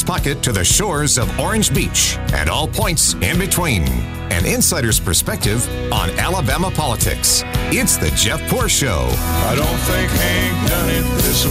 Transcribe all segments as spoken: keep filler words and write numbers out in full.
pocket to the shores of Orange Beach and all points in between. An insider's perspective on Alabama politics. It's the Jeff Poor Show. I don't think Hank done it this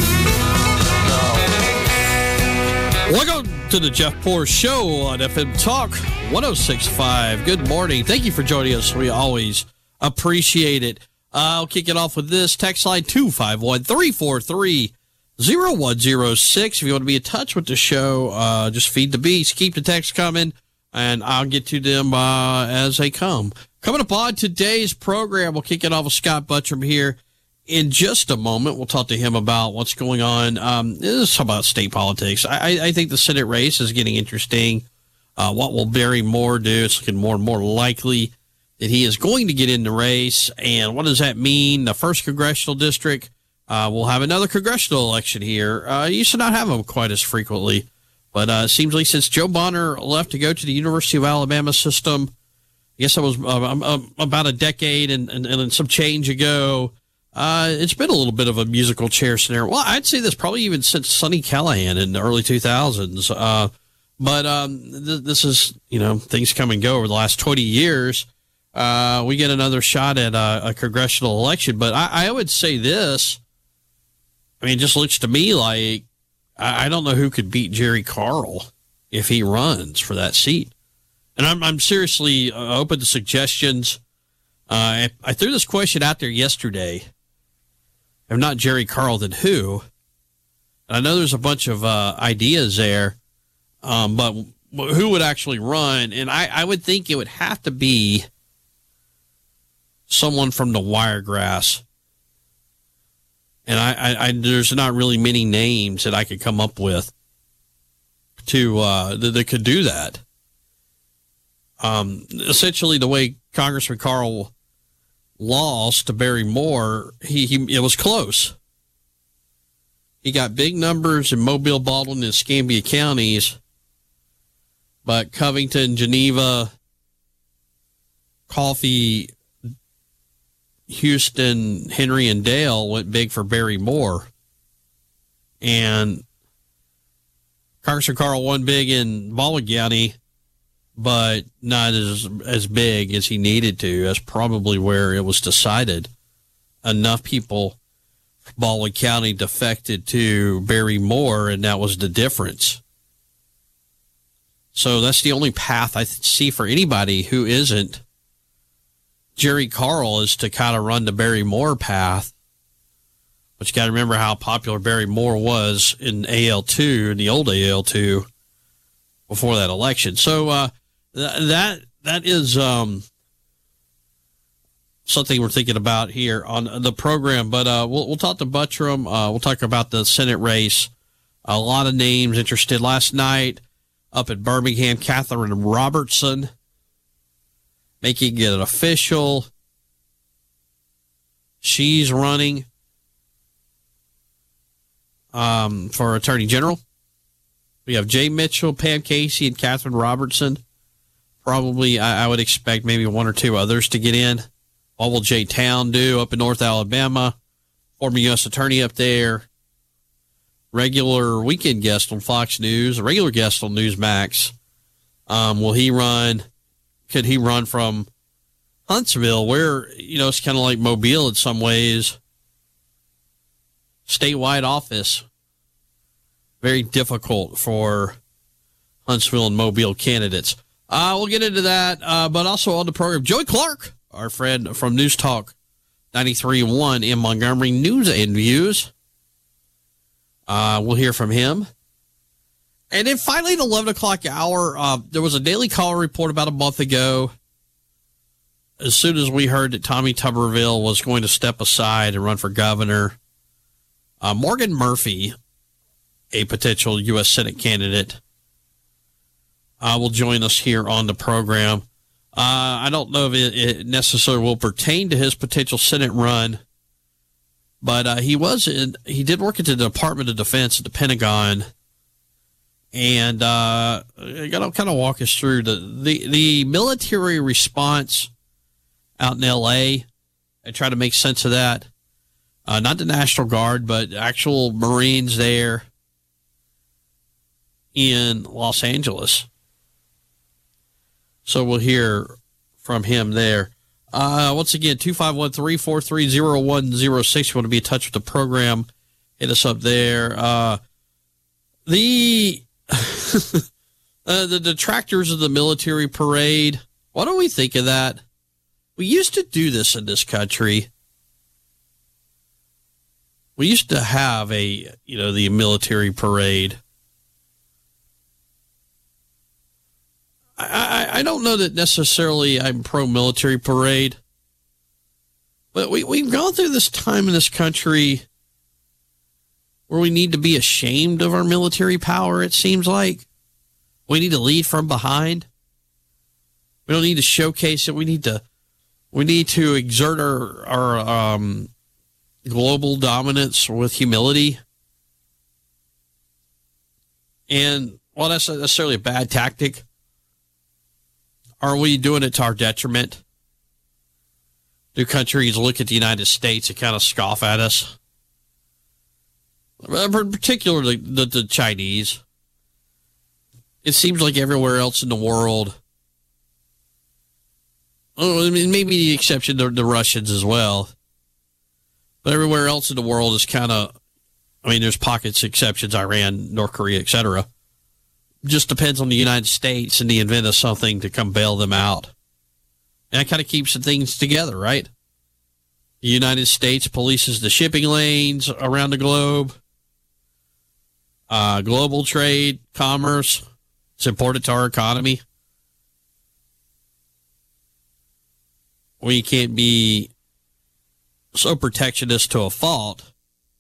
way. No. Welcome to the Jeff Poor Show on F M Talk one oh six point five. Good morning. Thank you for joining us. We always appreciate it. Uh, I'll kick it off with this. Text line two five one, three four three, zero one zero six. If you want to be in touch with the show, uh, just feed the beast. Keep the text coming, and I'll get to them uh, as they come. Coming up on today's program, we'll kick it off with Scott Buttram here. In just a moment, we'll talk to him about what's going on. Um, this is about state politics. I, I think the Senate race is getting interesting. Uh, what will Barry Moore do? It's looking more and more likely that he is going to get in the race. And what does that mean? The first congressional district, uh, we'll have another congressional election here. Uh, you used to not have them quite as frequently. But uh, it seems like since Joe Bonner left to go to the University of Alabama system, I guess that was uh, about a decade and, and, and some change ago, Uh, it's been a little bit of a musical chair scenario. Well, I'd say this probably even since Sonny Callahan in the early two thousands. Uh, but um, th- this is, you know, things come and go over the last twenty years. Uh, we get another shot at a, a congressional election. But I, I would say this. I mean, it just looks to me like I, I don't know who could beat Jerry Carl if he runs for that seat. And I'm, I'm seriously uh, open to suggestions. Uh, I, I threw this question out there yesterday. If not Jerry Carl, then who? I know there's a bunch of uh, ideas there, um, but who would actually run? And I, I would think it would have to be someone from the Wiregrass. And I, I, I there's not really many names that I could come up with to uh, that, that could do that. Um, essentially, the way Congressman Carl lost to Barry Moore, he, he it was close. He got big numbers in Mobile, Baldwin, and Escambia counties, but Covington, Geneva, Coffee, Houston, Henry, and Dale went big for Barry Moore. And Congressman Carl won big in Baldwin County, but not as as big as he needed to. That's probably where it was decided. Enough people from Baldwin County defected to Barry Moore, and that was the difference. So that's the only path I see for anybody who isn't Jerry Carl, is to kind of run the Barry Moore path. But you got to remember how popular Barry Moore was in A L two, in the old A L two, before that election. So, uh, That that is um, something we're thinking about here on the program. But uh, we'll we'll talk to Buttram. Uh, we'll talk about the Senate race. A lot of names interested. Last night up at Birmingham, Catherine Robertson making it official. She's running um, for Attorney General. We have Jay Mitchell, Pam Casey, and Catherine Robertson. Probably, I, I would expect maybe one or two others to get in. What will Jay Town do up in North Alabama? Former U S attorney up there. Regular weekend guest on Fox News. A regular guest on Newsmax. Um, will he run? Could he run from Huntsville, where, you know, it's kind of like Mobile in some ways? Statewide office. Very difficult for Huntsville and Mobile candidates. Uh, we'll get into that, uh, but also on the program, Joey Clark, our friend from News Talk ninety-three point one in Montgomery, News and Views. Uh, we'll hear from him. And then finally, at eleven o'clock hour, uh, there was a Daily Caller report about a month ago. As soon as we heard that Tommy Tuberville was going to step aside and run for governor, uh, Morgan Murphy, a potential U S Senate candidate, Uh, will join us here on the program. Uh, I don't know if it, it necessarily will pertain to his potential Senate run, but uh, he was in, he did work at the Department of Defense at the Pentagon, and uh, I got to kind of walk us through the, the the military response out in L A and try to make sense of that. Uh, not the National Guard, but actual Marines there. in Los Angeles. So we'll hear from him there. Uh, once again, two five one, three four three, zero one zero six. You want to be in touch with the program, hit us up there. Uh, the, uh, the detractors of the military parade, what do we think of that? We used to do this in this country. We used to have a, you know, the military parade. I, I, I don't know that necessarily I'm pro-military parade, but we, we've gone through this time in this country where we need to be ashamed of our military power, it seems like. We need to lead from behind. We don't need to showcase it. We need to we need to exert our, our um, global dominance with humility. And while that's not necessarily a bad tactic, are we doing it to our detriment? Do countries look at the United States and kind of scoff at us? Particularly the, the Chinese. It seems like everywhere else in the world, oh, I mean, maybe the exception to the Russians as well, but everywhere else in the world is kind of, I mean, there's pockets, exceptions, Iran, North Korea, et cetera. Just depends on the United States and the invent of something to come bail them out. And that kind of keeps the things together, right? The United States polices the shipping lanes around the globe. Uh, global trade, commerce, it's important to our economy. We can't be so protectionist to a fault.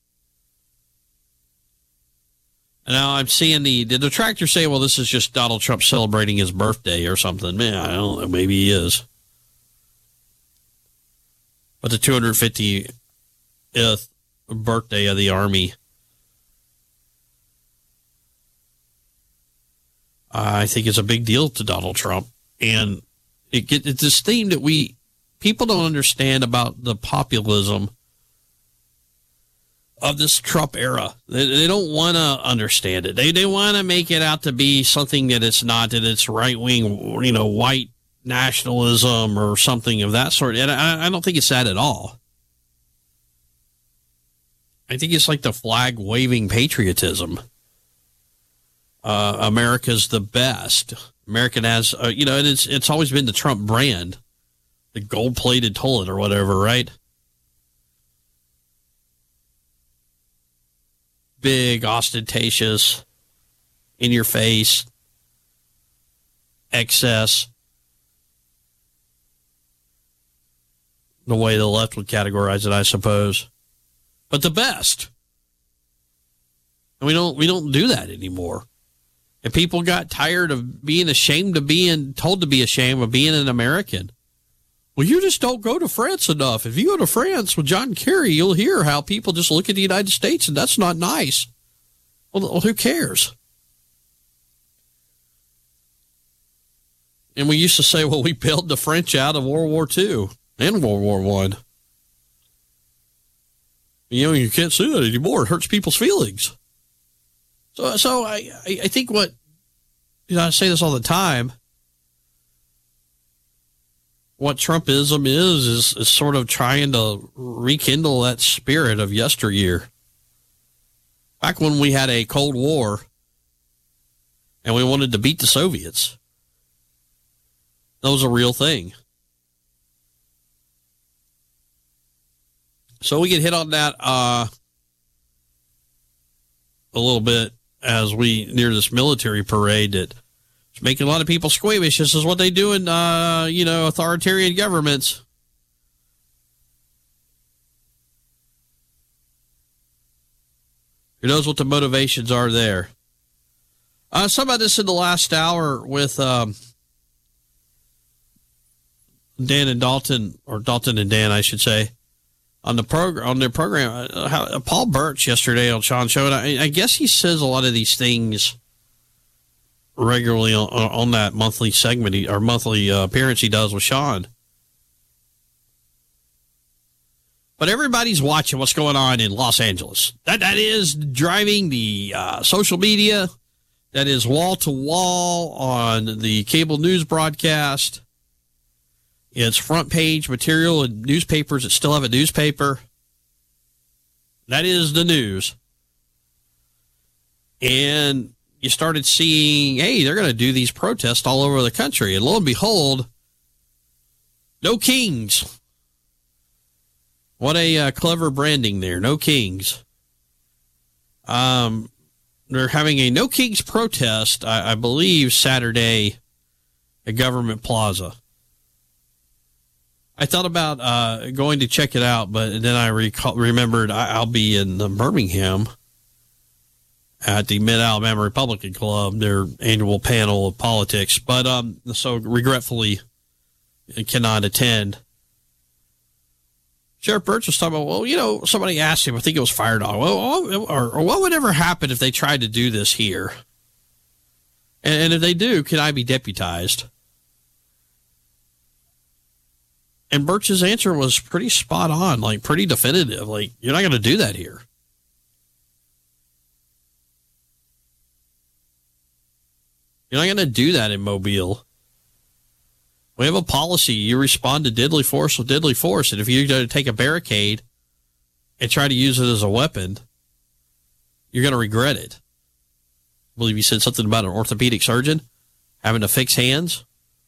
And now I'm seeing the, the detractors say, well, this is just Donald Trump celebrating his birthday or something. Man, I don't know. Maybe he is. But the two hundred fiftieth birthday of the Army, I think is a big deal to Donald Trump. And it get, it's this theme that we, people don't understand about the populism of this Trump era. They, they don't want to understand it. They they want to make it out to be something that it's not, that it's right-wing, you know, white nationalism or something of that sort. And I, I don't think it's that at all. I think it's like the flag-waving patriotism. Uh, America's the best. American has, uh, you know, and it's, it's always been the Trump brand, the gold-plated toilet or whatever, right? Big, ostentatious, in your face, excess. The way the left would categorize it, I suppose. But the best. And we don't we don't do that anymore. And people got tired of being ashamed of being told to be ashamed of being an American. Well, you just don't go to France enough. If you go to France with John Kerry, you'll hear how people just look at the United States, and that's not nice. Well, who cares? And we used to say, well, we bailed the French out of World War Two and World War One. You know, you can't say that anymore. It hurts people's feelings. So, so I, I think what, you know, I say this all the time. What Trumpism is, is, is sort of trying to rekindle that spirit of yesteryear. Back when we had a Cold War and we wanted to beat the Soviets. That was a real thing. So we get hit on that uh, a little bit as we near this military parade that it's making a lot of people squeamish. This is what they do in, uh, you know, authoritarian governments. Who knows what the motivations are there? Uh, some of this in the last hour with um, Dan and Dalton, or Dalton and Dan, I should say, on the program, on their program. Uh, how, uh, Paul Birch yesterday on Sean's show, and I, I guess he says a lot of these things regularly on, on that monthly segment he, or monthly uh, appearance he does with Sean. But everybody's watching what's going on in Los Angeles. That that is driving the uh, social media. that is wall to wall on the cable news broadcast. It's front page material in newspapers that still have a newspaper. That is the news. And you started seeing, hey, they're going to do these protests all over the country. And lo and behold, no Kings. What a uh, clever branding there. No Kings. Um, they're having a No Kings protest, I, I believe, Saturday at Government Plaza. I thought about uh, going to check it out, but then I recall, remembered I, I'll be in uh, Birmingham at the Mid-Alabama Republican Club, their annual panel of politics. But um, so regretfully, I cannot attend. Sheriff Birch was talking about, well, you know, somebody asked him, I think it was Fire Dog, well, or, or what would ever happen if they tried to do this here? And, and if they do, can I be deputized? And Birch's answer was pretty spot on, like pretty definitive. Like, you're not going to do that here. You're not going to do that in Mobile. We have a policy. You respond to deadly force with deadly force. And if you're going to take a barricade and try to use it as a weapon, you're going to regret it. I believe you said something about an orthopedic surgeon having to fix hands.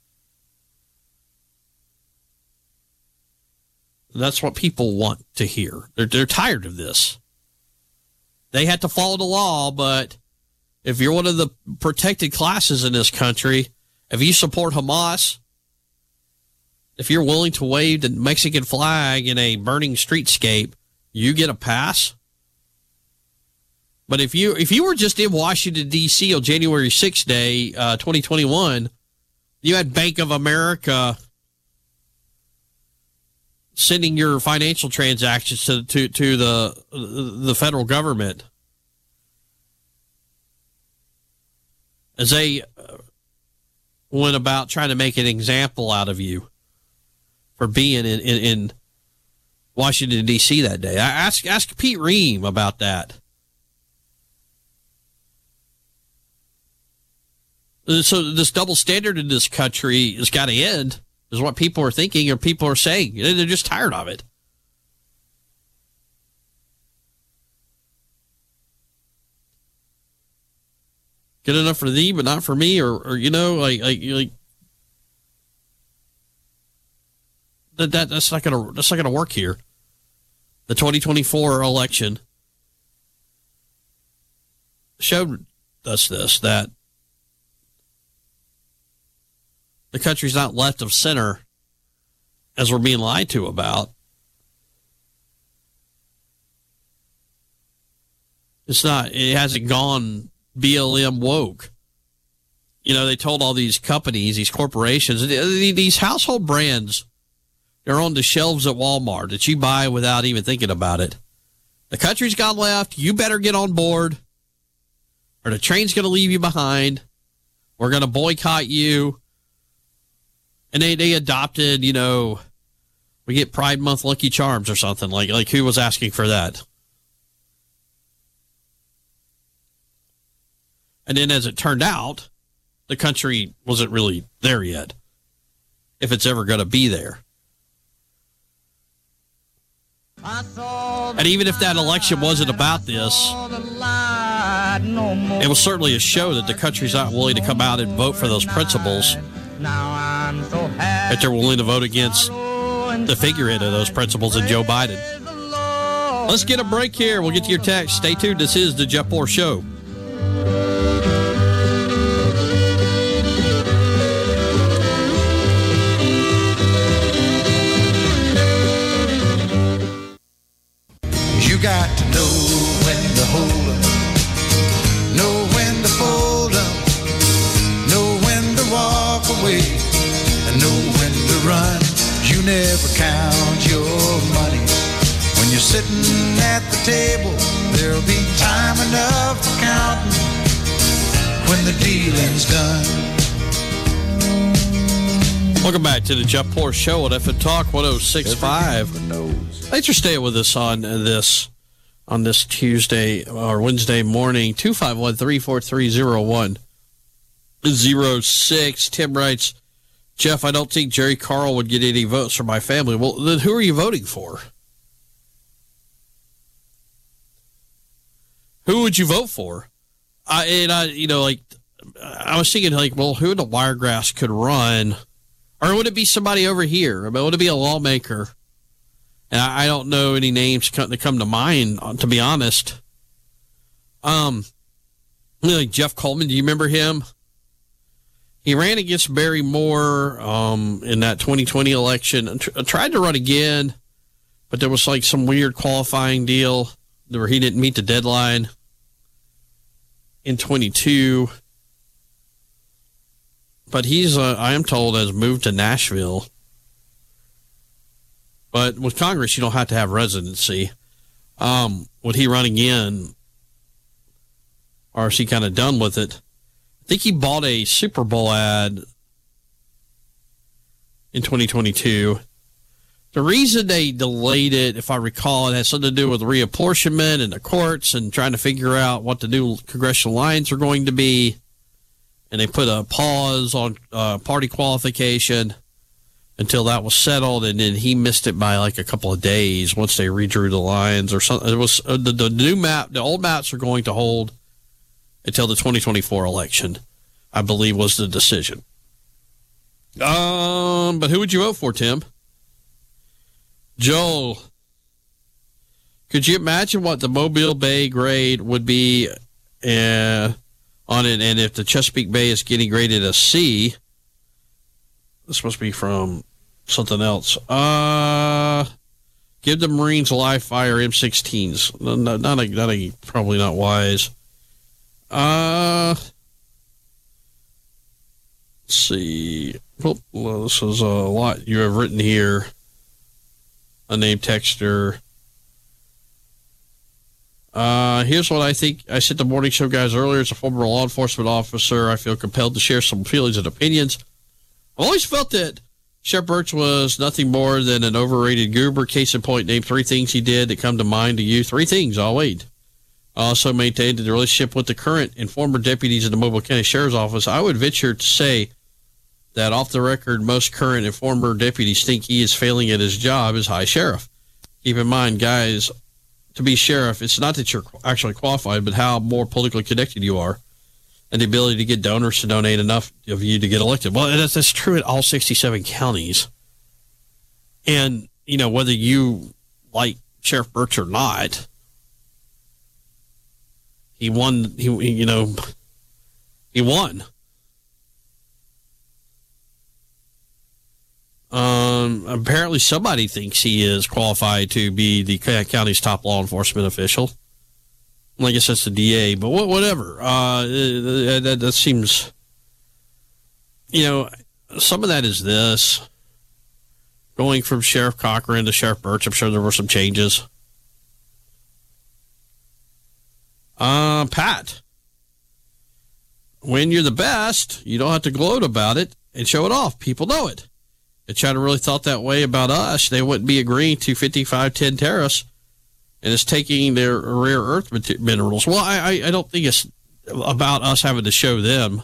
That's what people want to hear. They're, they're tired of this. They had to follow the law, but if you're one of the protected classes in this country, if you support Hamas, if you're willing to wave the Mexican flag in a burning streetscape, you get a pass. But if you if you were just in Washington, D C on January sixth day, uh, twenty twenty-one, you had Bank of America sending your financial transactions to to, to the the federal government as they went about trying to make an example out of you for being in, in, in Washington, D C that day. I ask, ask Pete Ream about that. So this double standard in this country has got to end, is what people are thinking or people are saying. They're just tired of it. Good enough for thee, but not for me, or, or you know, like, like, like that, that that's not gonna that's not gonna work here. The twenty twenty-four election showed us this, that the country's not left of center as we're being lied to about. It's not, it hasn't gone B L M woke. You know, they told all these companies, these corporations, these household brands, they're on the shelves at Walmart that you buy without even thinking about it. The country's gone left. You better get on board or the train's going to leave you behind. We're going to boycott you. And they, they adopted, you know, we get Pride Month Lucky Charms or something. Like, like who was asking for that? And then as it turned out, the country wasn't really there yet, if it's ever going to be there. And even if that election wasn't about this, it was certainly a show that the country's not willing to come out and vote for those principles, that they're willing to vote against the figurehead of those principles in Joe Biden. Let's get a break here. We'll get to your text. Stay tuned. This is the Jeff Poor Show. You got to know when to hold up, know when to fold up, know when to walk away, and know when to run. You never count your money. When you're sitting at the table, there'll be time enough for counting when the dealing's done. Welcome back to the Jeff Poor Show at F M Talk one oh six point five. Thanks for staying with us on this on this Tuesday or Wednesday morning. two five one, three four three, zero one zero six. Tim writes, Jeff, I don't think Jerry Carl would get any votes from my family. Well, then who are you voting for? Who would you vote for? I, and I, you know, like, I was thinking, like, well, who in the Wiregrass could run? Or would it be somebody over here? I mean, would it be a lawmaker? And I, I don't know any names come, that come to mind, to be honest. Um, you know, like Jeff Coleman, do you remember him? He ran against Barry Moore um, in that twenty twenty election. And tr- tried to run again, but there was like some weird qualifying deal where he didn't meet the deadline in twenty-two. But he's, uh, I am told, has moved to Nashville. But with Congress, you don't have to have residency. Um, would he run again? Or is he kind of done with it? I think he bought a Super Bowl ad in twenty twenty-two. The reason they delayed it, if I recall, it has something to do with reapportionment and the courts and trying to figure out what the new congressional lines are going to be. And they put a pause on uh, party qualification until that was settled, and then he missed it by like a couple of days once they redrew the lines or something. It was uh, the, the new map, the old maps are going to hold until the twenty twenty-four election, I believe, was the decision. Um, but who would you vote for, Tim? Joel, could you imagine what the Mobile Bay grade would be uh, on it? And if the Chesapeake Bay is getting graded a C, this must be from something else. Uh, give the Marines live fire M sixteens. Not, not, a, not a, probably not wise. Uh, let's see. Oh, well, this is a lot you have written here. A name texter. Uh, here's what I think. I said the morning show guys earlier. As a former law enforcement officer, I feel compelled to share some feelings and opinions. I've always felt that Sheriff Birch was nothing more than an overrated goober. Case in point, name three things he did that come to mind to you. Three things, I'll wait. I also maintained the relationship with the current and former deputies in the Mobile County Sheriff's Office. I would venture to say that off the record, most current and former deputies think he is failing at his job as high sheriff. Keep in mind, guys, to be sheriff, it's not that you're actually qualified, but how more politically connected you are and the ability to get donors to donate enough of you to get elected. Well, that's, that's true at all sixty-seven counties. And, you know, whether you like Sheriff Birch or not, he won, he, you know, he won. Um, apparently somebody thinks he is qualified to be the county's top law enforcement official. I guess that's the D A, but whatever. Uh, that, that seems, you know, some of that is this. Going from Sheriff Cochran to Sheriff Birch, I'm sure there were some changes. Uh, Pat, when you're the best, you don't have to gloat about it and show it off. People know it. If China really thought that way about us, they wouldn't be agreeing to fifty-five ten tariffs, and it's taking their rare earth minerals. Well, I, I don't think it's about us having to show them.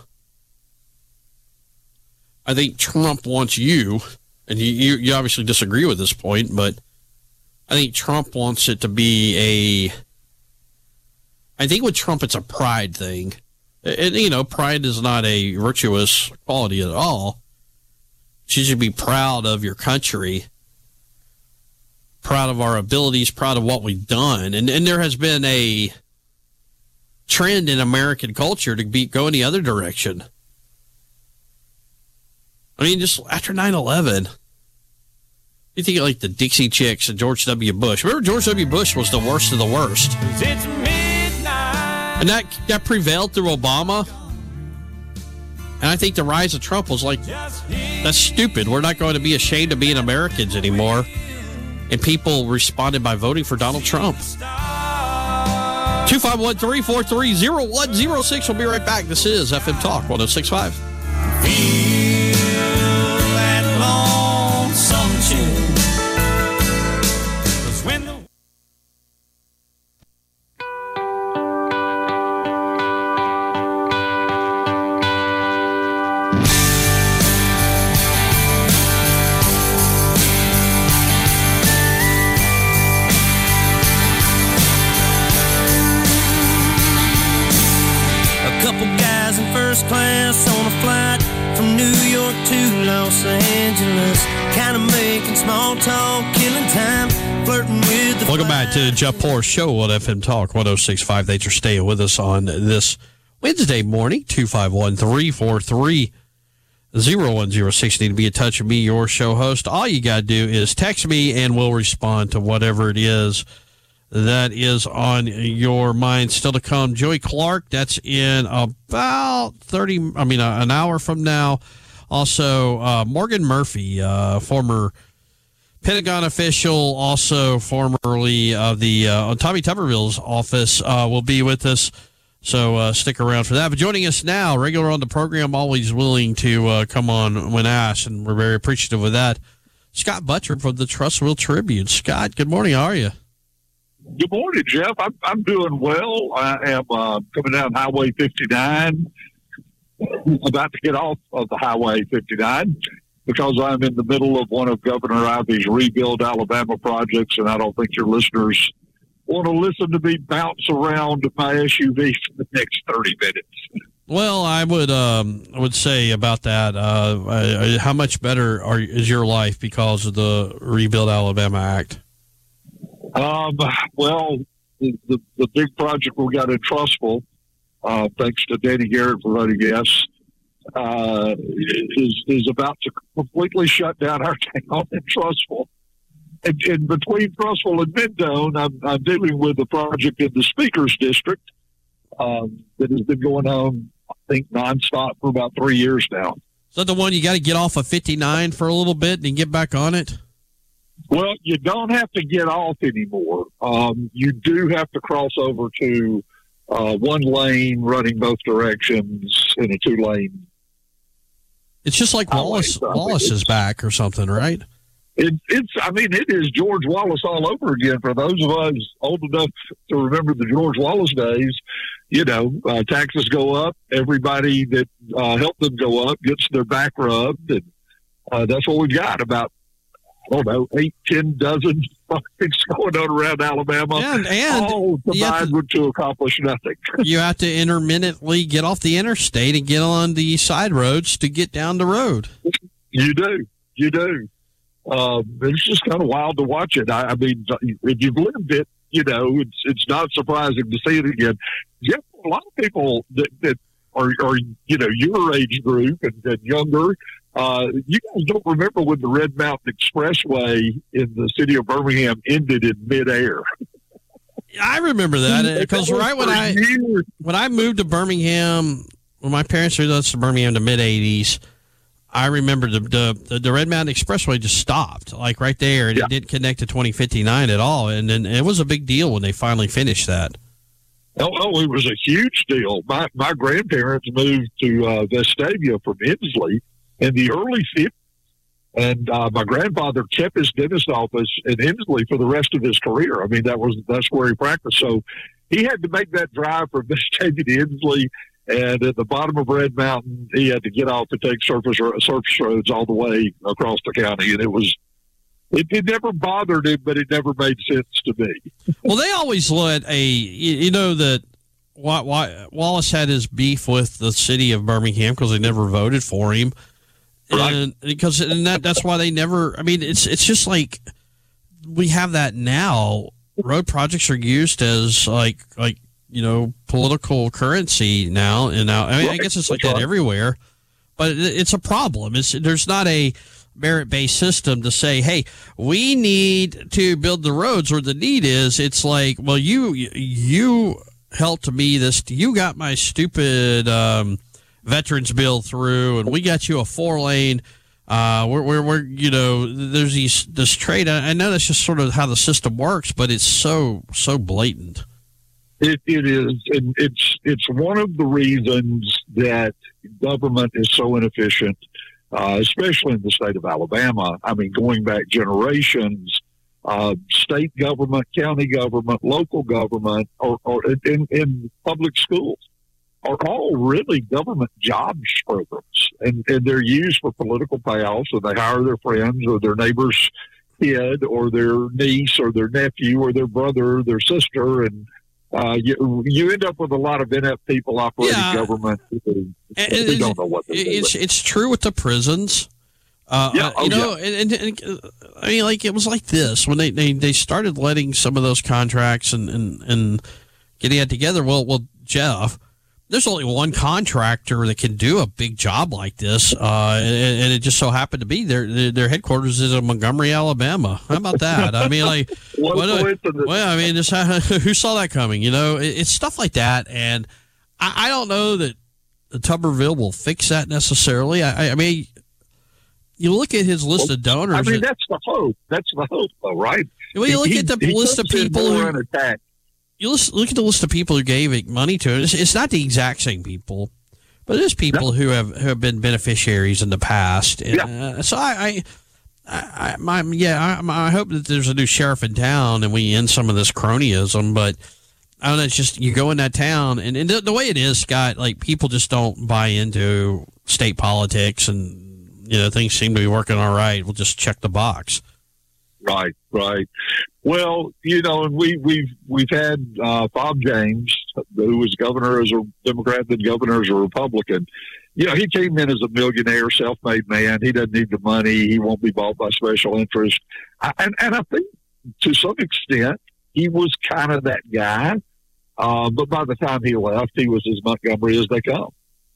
I think Trump wants you, and you, you, you obviously disagree with this point, but I think Trump wants it to be a, I think with Trump it's a pride thing. And, you know, pride is not a virtuous quality at all. You should be proud of your country, proud of our abilities, proud of what we've done. And and there has been a trend in American culture to be go in the other direction. I mean, just after nine eleven, you think of like the Dixie Chicks and George W. Bush. Remember, George W. Bush was the worst of the worst. It's midnight. And that, that prevailed through Obama. And I think the rise of Trump was like, that's stupid. We're not going to be ashamed of being Americans anymore. And people responded by voting for Donald Trump. two five one, three four three, zero one zero six. We'll be right back. This is F M Talk one oh six point five. Feel that lonesome tune. 'Cause when the Couple guys in first class on a flight from New York to Los Angeles, kind of making small talk, killing time, flirting with the Welcome back to the Jeff Poor Show on F M Talk one oh six point five. Thanks for staying with us on this Wednesday morning. two five one, three four three, zero one zero six. Need to be in touch with me, your show host. All you got to do is text me and we'll respond to whatever it is that is on your mind. Still to come, Joey Clark. That's in about thirty, I mean, uh, an hour from now. Also, uh, Morgan Murphy, uh, former Pentagon official, also formerly of the uh, Tommy Tuberville's office, uh, will be with us. So uh, stick around for that. But joining us now, regular on the program, always willing to uh, come on when asked, and we're very appreciative of that, Scott Butcher from the Trussville Tribune. Scott, good morning. How are you? Good morning, Jeff. I'm, I'm doing well. I am uh, coming down Highway fifty-nine, about to get off of the Highway fifty-nine because I'm in the middle of one of Governor Ivey's Rebuild Alabama projects, and I don't think your listeners want to listen to me bounce around my S U V for the next thirty minutes. Well, I would um, I would say about that, uh, uh, how much better are, is your life because of the Rebuild Alabama Act? Um, well, the, the, the big project we got in Trussville, uh, thanks to Danny Garrett for voting yes, uh, is, is about to completely shut down our town in Trussville. And, and between Trussville and Mentone, I'm, I'm dealing with a project in the Speaker's District um, that has been going on, I think, nonstop for about three years now. Is that the one you got to get off of fifty-nine for a little bit and get back on it? Well, you don't have to get off anymore. Um, you do have to cross over to uh, one lane running both directions in a two-lane. It's just like Wallace, Wallace is back or something, right? It, it's, I mean, it is George Wallace all over again. For those of us old enough to remember the George Wallace days, you know, uh, taxes go up. Everybody that uh, helped them go up gets their back rubbed. And uh, that's what we've got, about, I don't know, eight, ten dozen things going on around Alabama. And, and all combined to, to accomplish nothing. You have to intermittently get off the interstate and get on the side roads to get down the road. You do. You do. Um, it's just kind of wild to watch it. I, I mean, if you've lived it, you know, it's it's not surprising to see it again. Yeah, a lot of people that, that are, are, you know, your age group and, and younger, uh, you guys don't remember when the Red Mountain Expressway in the city of Birmingham ended in midair. I remember that because right when I years. when I moved to Birmingham, when my parents moved us to Birmingham in the mid eighties, I remember the, the the Red Mountain Expressway just stopped, like right there, and yeah. it didn't connect to twenty fifty-nine at all. And then it was a big deal when they finally finished that. Oh, oh it was a huge deal. My my grandparents moved to uh, Vestavia from Inslee in the early fifties, and uh, my grandfather kept his dentist office in Inslee for the rest of his career. I mean, that was that's where he practiced. So he had to make that drive from Vestavia to Inslee. And at the bottom of Red Mountain, he had to get off to take surface surface roads all the way across the county. And it was, it, it never bothered him, but it never made sense to me. Well, they always let a, you know, that Wallace had his beef with the city of Birmingham because they never voted for him. Right. And because and that, that's why they never, I mean, it's it's just like we have that now. Road projects are used as like, like, you know, political currency now. And now, I mean, I guess it's like that everywhere, but it, it's a problem. It's, there's not a merit-based system to say, hey, we need to build the roads where the need is. It's like, well, you, you helped me this, you got my stupid, um, veterans bill through and we got you a four lane, uh, we're, we're, we're, you know, there's these, this trade. I, I know that's just sort of how the system works, but it's so, so blatant. It, it is, and it's it's one of the reasons that government is so inefficient, uh, especially in the state of Alabama. I mean, going back generations, uh, state government, county government, local government, or, or in, in public schools are all really government jobs programs, and, and they're used for political payoffs, and they hire their friends or their neighbor's kid or their niece or their nephew or their brother or their sister, and uh, you you end up with a lot of inept people operating Yeah. government who, And- who and don't know what they're doing. It's it's true with the prisons. Uh, Yeah, uh, oh, you know, and, and, and uh, I mean, like it was like this when they, they, they started letting some of those contracts and, and, and getting it together. Well, well, Jeff, there's only one contractor that can do a big job like this, uh, and, and it just so happened to be their their, their headquarters is in Montgomery, Alabama. How about that? I mean, like, What what a- coincidence. well, I mean, just, who saw that coming? You know, it, it's stuff like that, and I, I don't know that Tuberville will fix that necessarily. I, I mean. You look at his list of donors. I mean, and- that's the hope. That's the hope, though, right? Well, you look He- at the he list of comes in people more who- unattacked. you list, look at the list of people who gave it money to it. It's, it's not the exact same people, but there's people who have who have been beneficiaries in the past. And, uh, so I, I, I, I my, yeah, I, I hope that there's a new sheriff in town and we end some of this cronyism. But I don't know. It's just you go in that town, and, and the, the way it is, Scott, like people just don't buy into state politics, and you know things seem to be working all right. We'll just check the box. Right, right. Well, you know, and we, we've we've had uh, Bob James, who was governor as a Democrat, then governor as a Republican. You know, he came in as a millionaire, self-made man. He doesn't need the money. He won't be bought by special interest. I, and, and I think to some extent he was kind of that guy. Uh, but by the time he left, he was as Montgomery as they come.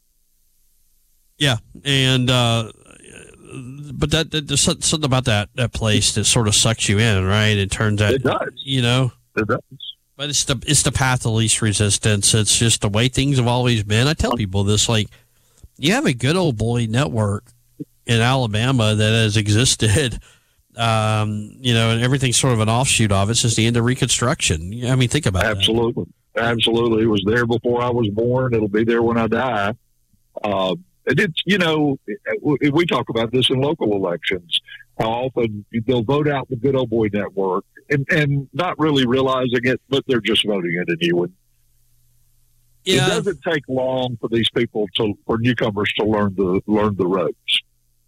Yeah, and uh, but that, that there's something about that that place that sort of sucks you in, right? It turns out It does. you know. It does. But it's the it's the path of least resistance. It's just the way things have always been. I tell people this, like, you have a good old boy network in Alabama that has existed, um, you know, and everything's sort of an offshoot of it since the end of Reconstruction. I mean, think about that. Absolutely. Absolutely. It was there before I was born. It'll be there when I die. Uh, and it's, you know, we talk about this in local elections, how often they'll vote out the good old boy network and, and not really realizing it, but they're just voting in a new one. Yeah. It doesn't take long for these people to, for newcomers to learn the, learn the ropes.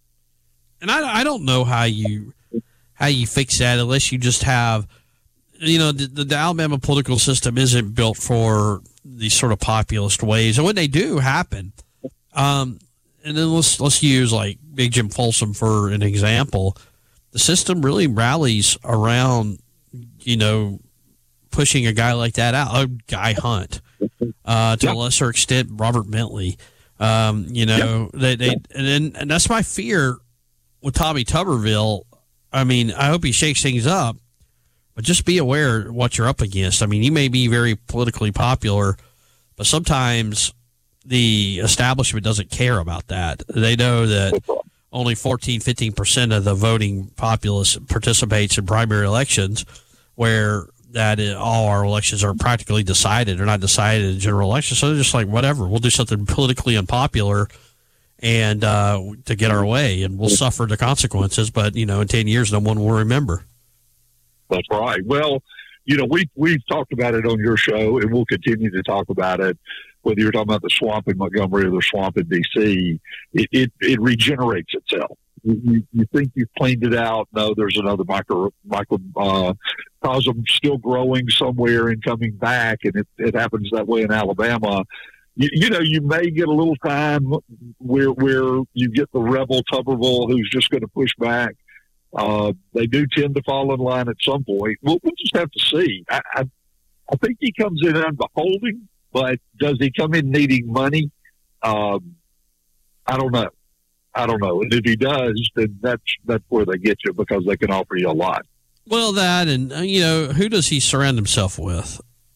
And I, I don't know how you how you fix that unless you just have, you know, the, the Alabama political system isn't built for these sort of populist ways. And when they do happen, um, and then let's let's use like Big Jim Folsom for an example. The system really rallies around, you know, pushing a guy like that out. Oh, Guy Hunt, uh, to Yep. a lesser extent, Robert Bentley. Um, you know, yep. they, they and, then, and that's my fear with Tommy Tuberville. I mean, I hope he shakes things up, but just be aware of what you're up against. I mean, you may be very politically popular, but sometimes the establishment doesn't care about that. They know that only fourteen, fifteen percent of the voting populace participates in primary elections, where that is, all our elections are practically decided or not decided in general elections. So they're just like, whatever, we'll do something politically unpopular and uh, to get our way, and we'll suffer the consequences. But, you know, in ten years, no one will remember. That's right. Well, you know, we, we've talked about it on your show, and we'll continue to talk about it, whether you're talking about the swamp in Montgomery or the swamp in D C. It, it, it regenerates itself. You, you, you think you've cleaned it out. No, there's another micro, microcosm uh, still growing somewhere and coming back, and it, it happens that way in Alabama. You, you know, you may get a little time where where you get the rebel Tuberville who's just going to push back. Uh, they do tend to fall in line at some point. We'll, we'll just have to see. I, I, I think he comes in unbeholding, but does he come in needing money? Um, I don't know. I don't know. And if he does, then that's that's where they get you, because they can offer you a lot. Well, that, and, uh, you know, who does he surround himself with?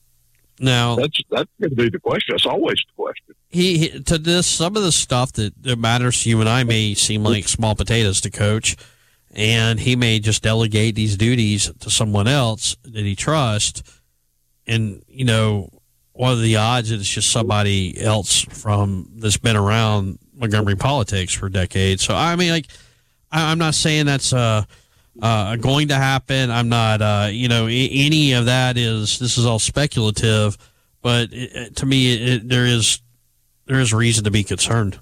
Now, That's that's going to be the question. That's always the question. he, he to this some of the stuff that, that matters to you and I may seem like small potatoes to Coach, and he may just delegate these duties to someone else that he trusts. And, you know, what are the odds that it's just somebody else from that's been around Montgomery politics for decades? So, I mean, like, I, I'm not saying that's uh, uh, going to happen. I'm not, uh, you know, I- any of that is, this is all speculative, but it, it, to me, it, there is, there is reason to be concerned.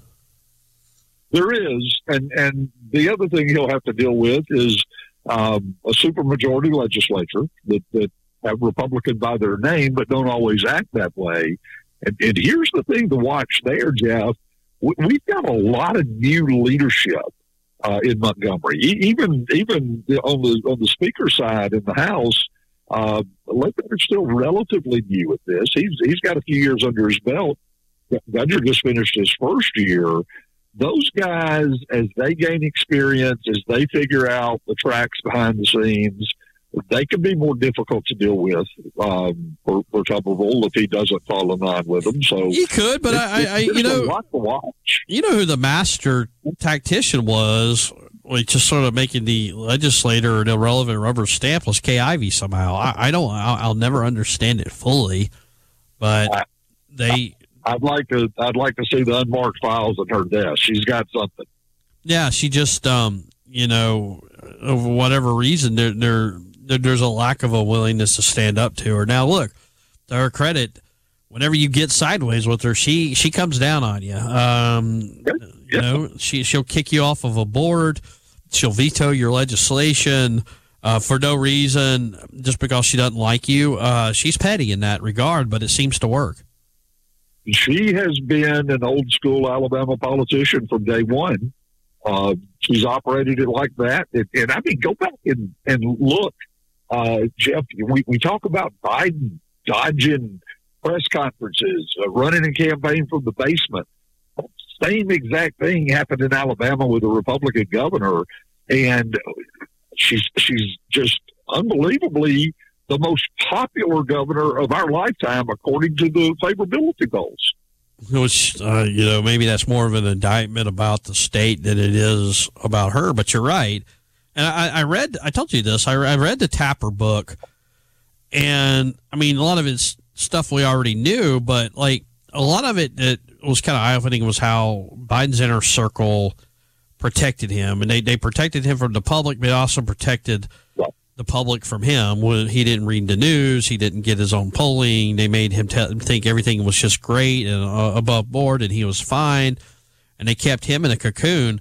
There is, and and the other thing he'll have to deal with is um, a supermajority legislature that that have Republican by their name, but don't always act that way. And, and here's the thing to watch there, Jeff. We, we've got a lot of new leadership uh, in Montgomery. E- even even on the on the speaker side in the House, uh, Ledbetter's still relatively new at this. He's he's got a few years under his belt. Gudger just finished his first year. Those guys, as they gain experience, as they figure out the tracks behind the scenes, they can be more difficult to deal with um, for, for Tuberville if he doesn't fall in line with them. So he could, but I, I, you know, a lot to watch. You know who the master tactician was, like just sort of making the legislator an irrelevant rubber stamp, was Kay Ivey somehow. I, I don't, I'll, I'll never understand it fully, but I, they. I'd like to, I'd like to see the unmarked files at her desk. She's got something. Yeah, she just, um, you know, for whatever reason, there, there, there's a lack of a willingness to stand up to her. Now, look, to her credit, whenever you get sideways with her, she she comes down on you. Um, yep. You know, she she'll kick you off of a board. She'll veto your legislation uh, for no reason, just because she doesn't like you. Uh, she's petty in that regard, but it seems to work. She has been an old school Alabama politician from day one. Uh, she's operated it like that. And, and I mean, go back and, and look, uh, Jeff, we, we talk about Biden dodging press conferences, uh, running a campaign from the basement. Same exact thing happened in Alabama with a Republican governor. And she's, she's just unbelievably the most popular governor of our lifetime, according to the favorability polls. Which, uh, you know, maybe that's more of an indictment about the state than it is about her, but you're right. And I, I read, I told you this, I, I read the Tapper book, and I mean, a lot of it's stuff we already knew, but like a lot of it that was kind of eye-opening was how Biden's inner circle protected him, and they, they protected him from the public, but also protected the public from him. When he didn't read the news, he didn't get his own polling. They made him t- think everything was just great and uh, above board, and he was fine. And they kept him in a cocoon.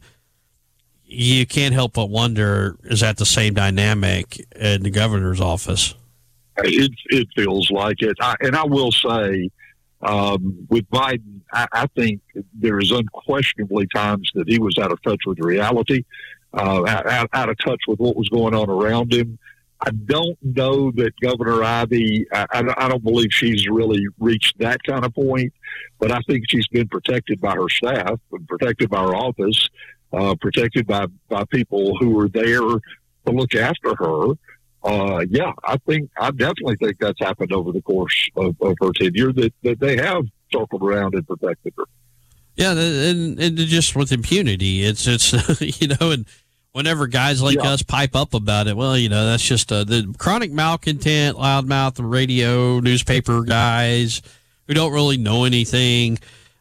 You can't help but wonder, is that the same dynamic in the governor's office? It it feels like it. I, and I will say, um, with Biden, I, I think there is unquestionably times that he was out of touch with reality. Uh, out, out of touch with what was going on around him. I don't know that Governor Ivey, I, I don't believe she's really reached that kind of point, but I think she's been protected by her staff, and protected by her office, uh, protected by, by people who are there to look after her. Uh, yeah, I think, I definitely think that's happened over the course of, of her tenure, that, that they have circled around and protected her. Yeah, and, and just with impunity, it's, it's you know, and whenever guys like yeah. us pipe up about it, well, you know, that's just uh, the chronic malcontent, loudmouth, radio, newspaper guys who don't really know anything.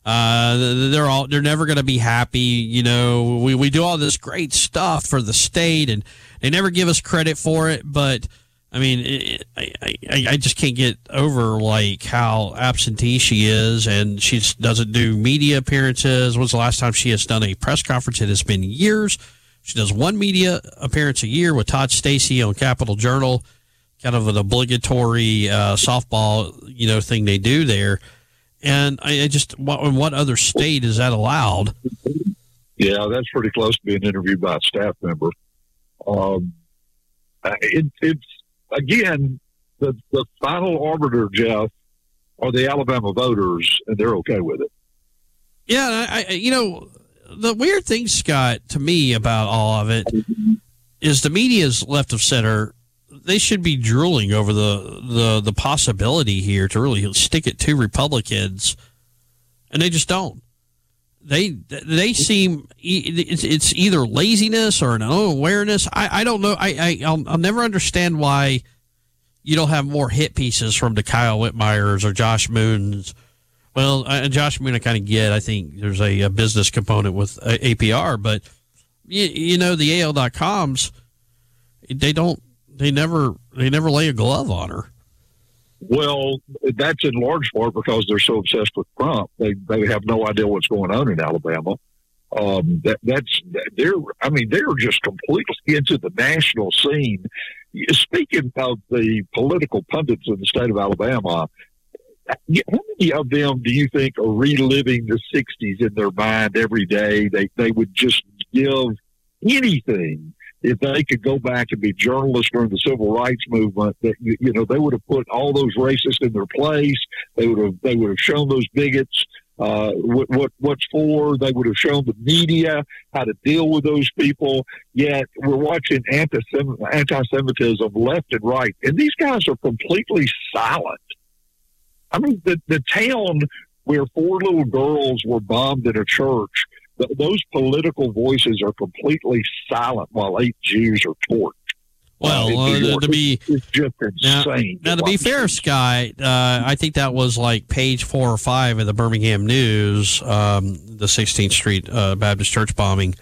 Uh, they're all they're never going to be happy. You know, we, we do all this great stuff for the state, and they never give us credit for it. But I mean, it, I, I I just can't get over like how absentee she is, and she doesn't do media appearances. When's the last time she has done a press conference? It has been years. She does one media appearance a year with Todd Stacy on Capital Journal, kind of an obligatory uh, softball, you know, thing they do there. And I, I just, what, in what other state is that allowed? Yeah, that's pretty close to being interviewed by a staff member. Um, it, it's, again, the, the final arbiter, Jeff, are the Alabama voters, and they're okay with it. Yeah, I, I you know, the weird thing, Scott, to me about all of it is the media's left of center. They should be drooling over the, the, the possibility here to really stick it to Republicans, and they just don't. They they seem it's, it's either laziness or an unawareness. I, I don't know. I, I I'll, I'll never understand why you don't have more hit pieces from the Kyle Whitmires or Josh Moons. Well, uh, Josh Moon, I kind of get. I think there's a, a business component with uh, A P R, but you, you know the A L dot coms, they don't, they never, they never lay a glove on her. Well, that's in large part because they're so obsessed with Trump. They they have no idea what's going on in Alabama. Um, that that's they're. I mean, they're just completely into the national scene. speaking of the political pundits in the state of Alabama, how many of them do you think are reliving the sixties in their mind every day? They they would just give anything if they could go back and be journalists during the civil rights movement. That you know, they would have put all those racists in their place. They would have they would have shown those bigots uh, what, what what's for. They would have shown the media how to deal with those people. Yet we're watching anti-Sem- anti-Semitism left and right, and these guys are completely silent. I mean, the, the town where four little girls were bombed in a church, th- those political voices are completely silent while eight Jews are torched. Well, uh, to be it's just insane. Now, now to be fair, Scott, uh, I think that was like page four or five of the Birmingham News, um, the sixteenth Street uh, Baptist Church bombing.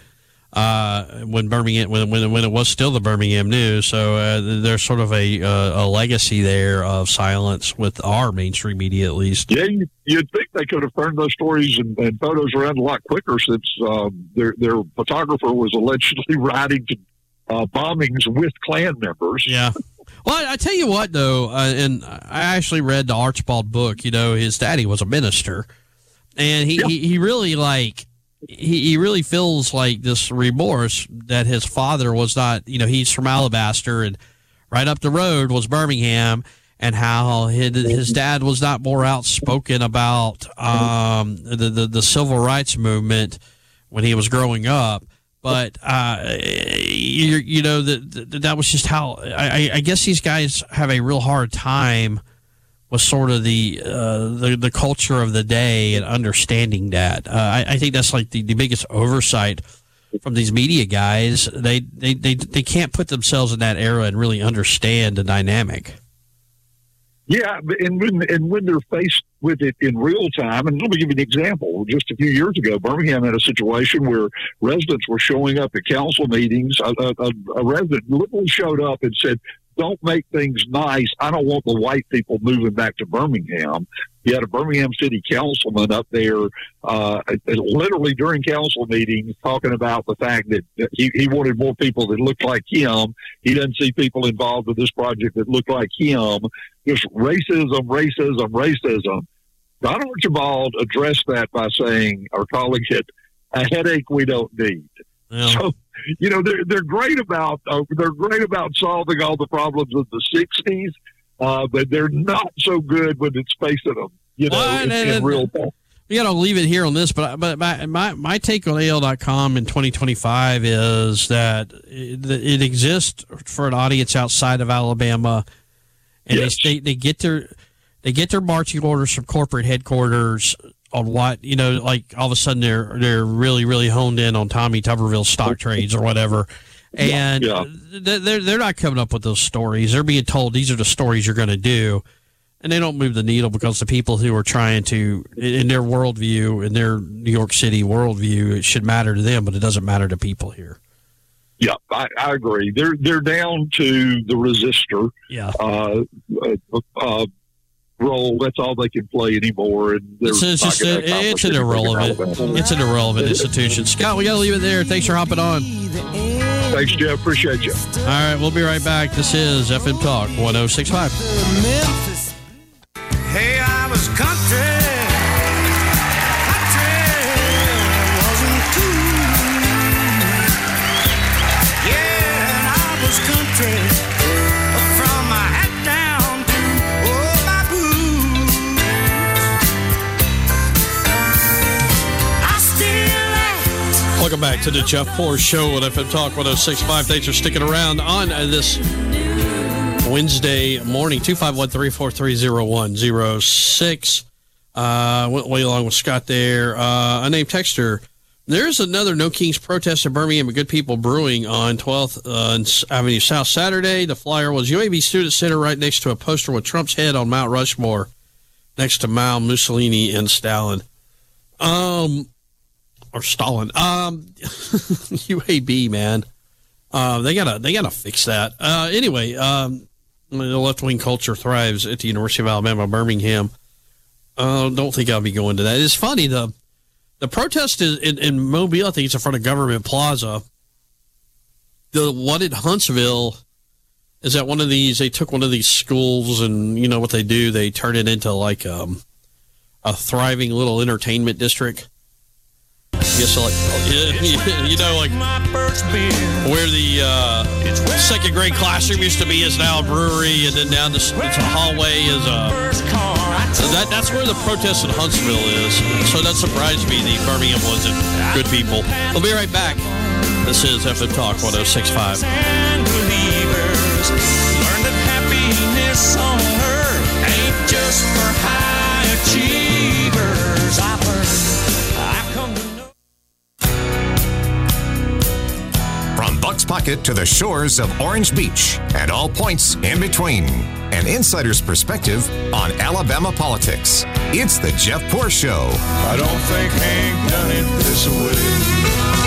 Uh, when Birmingham, when, when when it was still the Birmingham News, so uh, there's sort of a uh, a legacy there of silence with our mainstream media, at least. Yeah, you, you'd think they could have turned those stories and, and photos around a lot quicker, since um, their their photographer was allegedly riding to uh, bombings with Klan members. Yeah. Well, I, I tell you what, though, uh, and I actually read the Archibald book. You know, his daddy was a minister, and he, yeah. he, he really like. He, he really feels like this remorse that his father was not, you know, he's from Alabaster, and right up the road was Birmingham, and how his, his dad was not more outspoken about um, the, the, the civil rights movement when he was growing up. But, uh, you, you know, that that was just how, I, I guess these guys have a real hard time with sort of the, uh, the the culture of the day and understanding that. Uh, I, I think that's like the, the biggest oversight from these media guys. They, they, they, they can't put themselves in that era and really understand the dynamic. Yeah, and when, and when they're faced with it in real time, and let me give you an example. Just a few years ago, Birmingham had a situation where residents were showing up at council meetings. A, a, a resident literally showed up and said, "Don't make things nice. I don't want the white people moving back to Birmingham." You had a Birmingham city councilman up there uh, literally during council meetings talking about the fact that he, he wanted more people that looked like him. He doesn't see people involved with this project that look like him. Just racism, racism, racism. Don Archibald addressed that by saying, or calling it a headache we don't need. Yeah. So, you know, they're they're great about uh, they're great about solving all the problems of the sixties, uh, but they're not so good when it's facing them. You know, well, in, in real time. We got to leave it here on this, but but my my, my take on A L dot com in twenty twenty-five is that it, it exists for an audience outside of Alabama, and yes. they, they get their they get their marching orders from corporate headquarters on what, you know, like all of a sudden they're they're really really honed in on Tommy Tuberville's stock trades or whatever, and yeah, yeah. they're they're not coming up with those stories. They're being told these are the stories you're going to do, and they don't move the needle because the people who are trying to, in their worldview, in their New York City worldview, it should matter to them, but it doesn't matter to people here. Yeah, I, I agree. They're they're down to the resistor. Yeah. Uh, uh, uh, role. That's all they can play anymore. And it's, it's just a, it's an irrelevant it's an irrelevant institution. Scott, we got to leave it there. Thanks for hopping on. Thanks, Jeff. Appreciate you. All right, we'll be right back. This is F M Talk one oh six point five. Hey, I was country. From my hat down to oh, my boots. I still act. Welcome back to the Jeff Poor Show at F M Talk one oh six point five. Thanks for sticking around on this Wednesday morning. two five one, three four three, zero one zero six. Uh, went way along with Scott there. Uh, unnamed texter. There's another No Kings protest in Birmingham at Good People Brewing on twelfth uh, Avenue South Saturday. The flyer was U A B Student Center right next to a poster with Trump's head on Mount Rushmore next to Mao, Mussolini, and Stalin. Um, or Stalin. Um, U A B, man. Uh, they gotta, they gotta fix that. Uh, anyway, um, the left-wing culture thrives at the University of Alabama, Birmingham. Uh, don't think I'll be going to that. It's funny, the The protest is in, in Mobile, I think it's in front of Government Plaza. The one in Huntsville is that one of these, they took one of these schools and you know what they do? They turn it into like um, a thriving little entertainment district. Yes, like, you know, like where the uh, second grade classroom used to be is now a brewery, and then down this it's a hallway is a. That that's where the protest in Huntsville is. So that surprised me. The Birmingham wasn't good people. We'll be right back. This is F M Talk one oh six point five. Learn that happiness on earth ain't just for high achievers. I learned, I've come to know. From Buck's Pocket to the shores of Orange Beach and all points in between. An insider's perspective on Alabama politics. It's the Jeff Poor Show. I don't think Hank done it this way.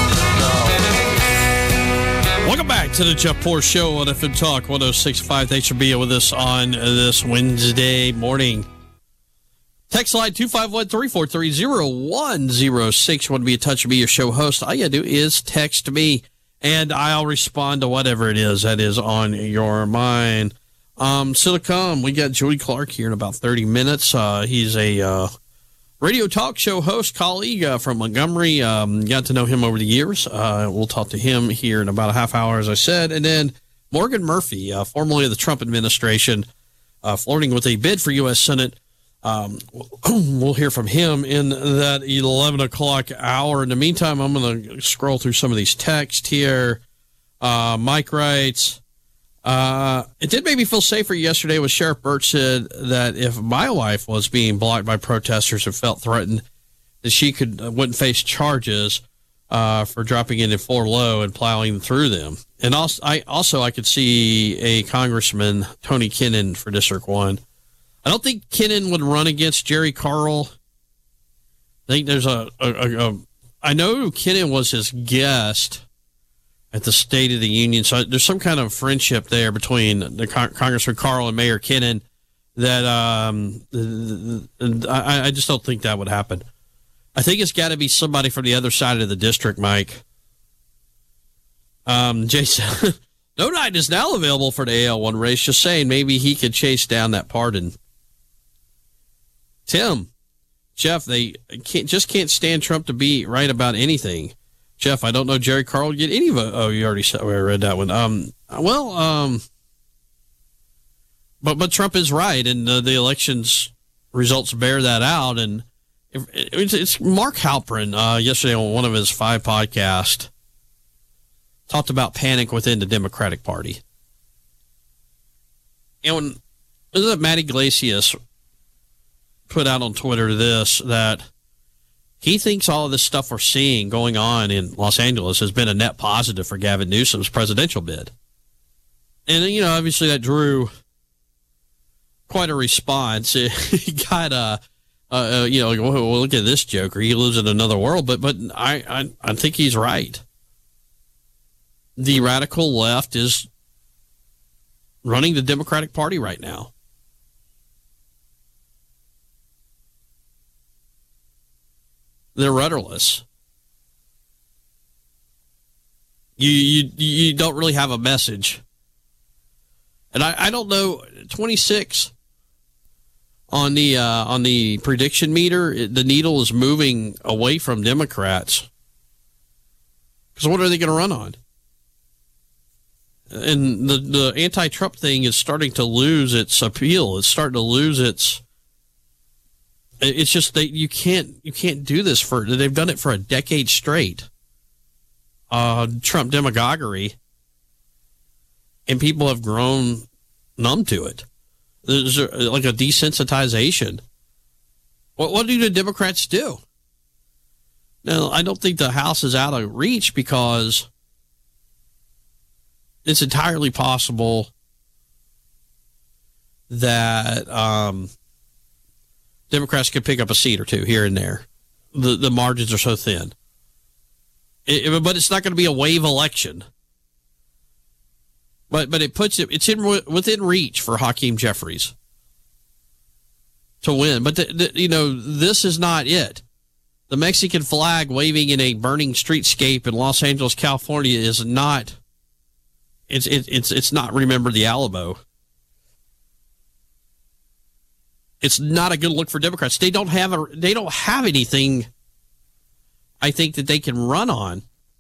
Welcome back to the Jeff Poor Show on F M Talk one oh six point five. Thanks for being with us on this Wednesday morning. Text line two five one, three four three, zero one zero six. Want to be in touch with me, your show host? All you got to do is text me, and I'll respond to whatever it is that is on your mind. Um, still to come, we got Joey Clark here in about thirty minutes. Uh, he's a uh, radio talk show host, colleague uh, from Montgomery. Um, got to know him over the years. Uh, we'll talk to him here in about a half hour, as I said. And then Morgan Murphy, uh, formerly of the Trump administration, uh, flirting with a bid for U S Senate. Um, we'll hear from him in that eleven o'clock hour. In the meantime, I'm going to scroll through some of these texts here. Uh, Mike writes, Uh, it did make me feel safer yesterday when Sheriff Burt said that if my wife was being blocked by protesters and felt threatened, that she could uh, wouldn't face charges uh, for dropping in in four low and plowing through them. And also, I also I could see a Congressman, Tony Kennon, for District One. I don't think Kennon would run against Jerry Carl. I think there's a, a, a, a I know Kennon was his guest at the State of the Union. So there's some kind of friendship there between the Con- Congressman Carl and Mayor Kennon that um, I, I just don't think that would happen. I think it's got to be somebody from the other side of the district, Mike. Um, Jason, No Knight is now available for the A L one race. Just saying, maybe he could chase down that pardon. Tim, Jeff, they can't just can't stand Trump to be right about anything. Jeff, I don't know Jerry Carl get any vote. Oh, you already said, I read that one. Um, well, um, but but Trump is right, and uh, the elections results bear that out. And it, it's, it's Mark Halperin uh, yesterday on one of his five podcasts talked about panic within the Democratic Party. And when isn't it Matt Iglesias put out on Twitter this that he thinks all of this stuff we're seeing going on in Los Angeles has been a net positive for Gavin Newsom's presidential bid. And, you know, obviously that drew quite a response. He got, a, uh, you know, like, well, look at this joker. He lives in another world. But but I, I, I think he's right. The radical left is running the Democratic Party right now. They're rudderless. You you you don't really have a message. And I, I don't know, twenty-six on the uh, on the prediction meter, the needle is moving away from Democrats. Because what are they going to run on? And the, the anti-Trump thing is starting to lose its appeal. It's starting to lose its... It's just that you can't you can't do this for they've done it for a decade straight. Uh, Trump demagoguery, and people have grown numb to it. There's like a desensitization. What what do the Democrats do? Now, I don't think the House is out of reach because it's entirely possible that. Um, Democrats could pick up a seat or two here and there. The the margins are so thin. It, it, but it's not going to be a wave election. But but it puts it it's in within reach for Hakeem Jeffries to win. But the, the, you know, this is not it. The Mexican flag waving in a burning streetscape in Los Angeles, California, is not It's it, it's it's not remember the Alamo. It's not a good look for Democrats. They don't have a they don't have anything, I think, that they can run on.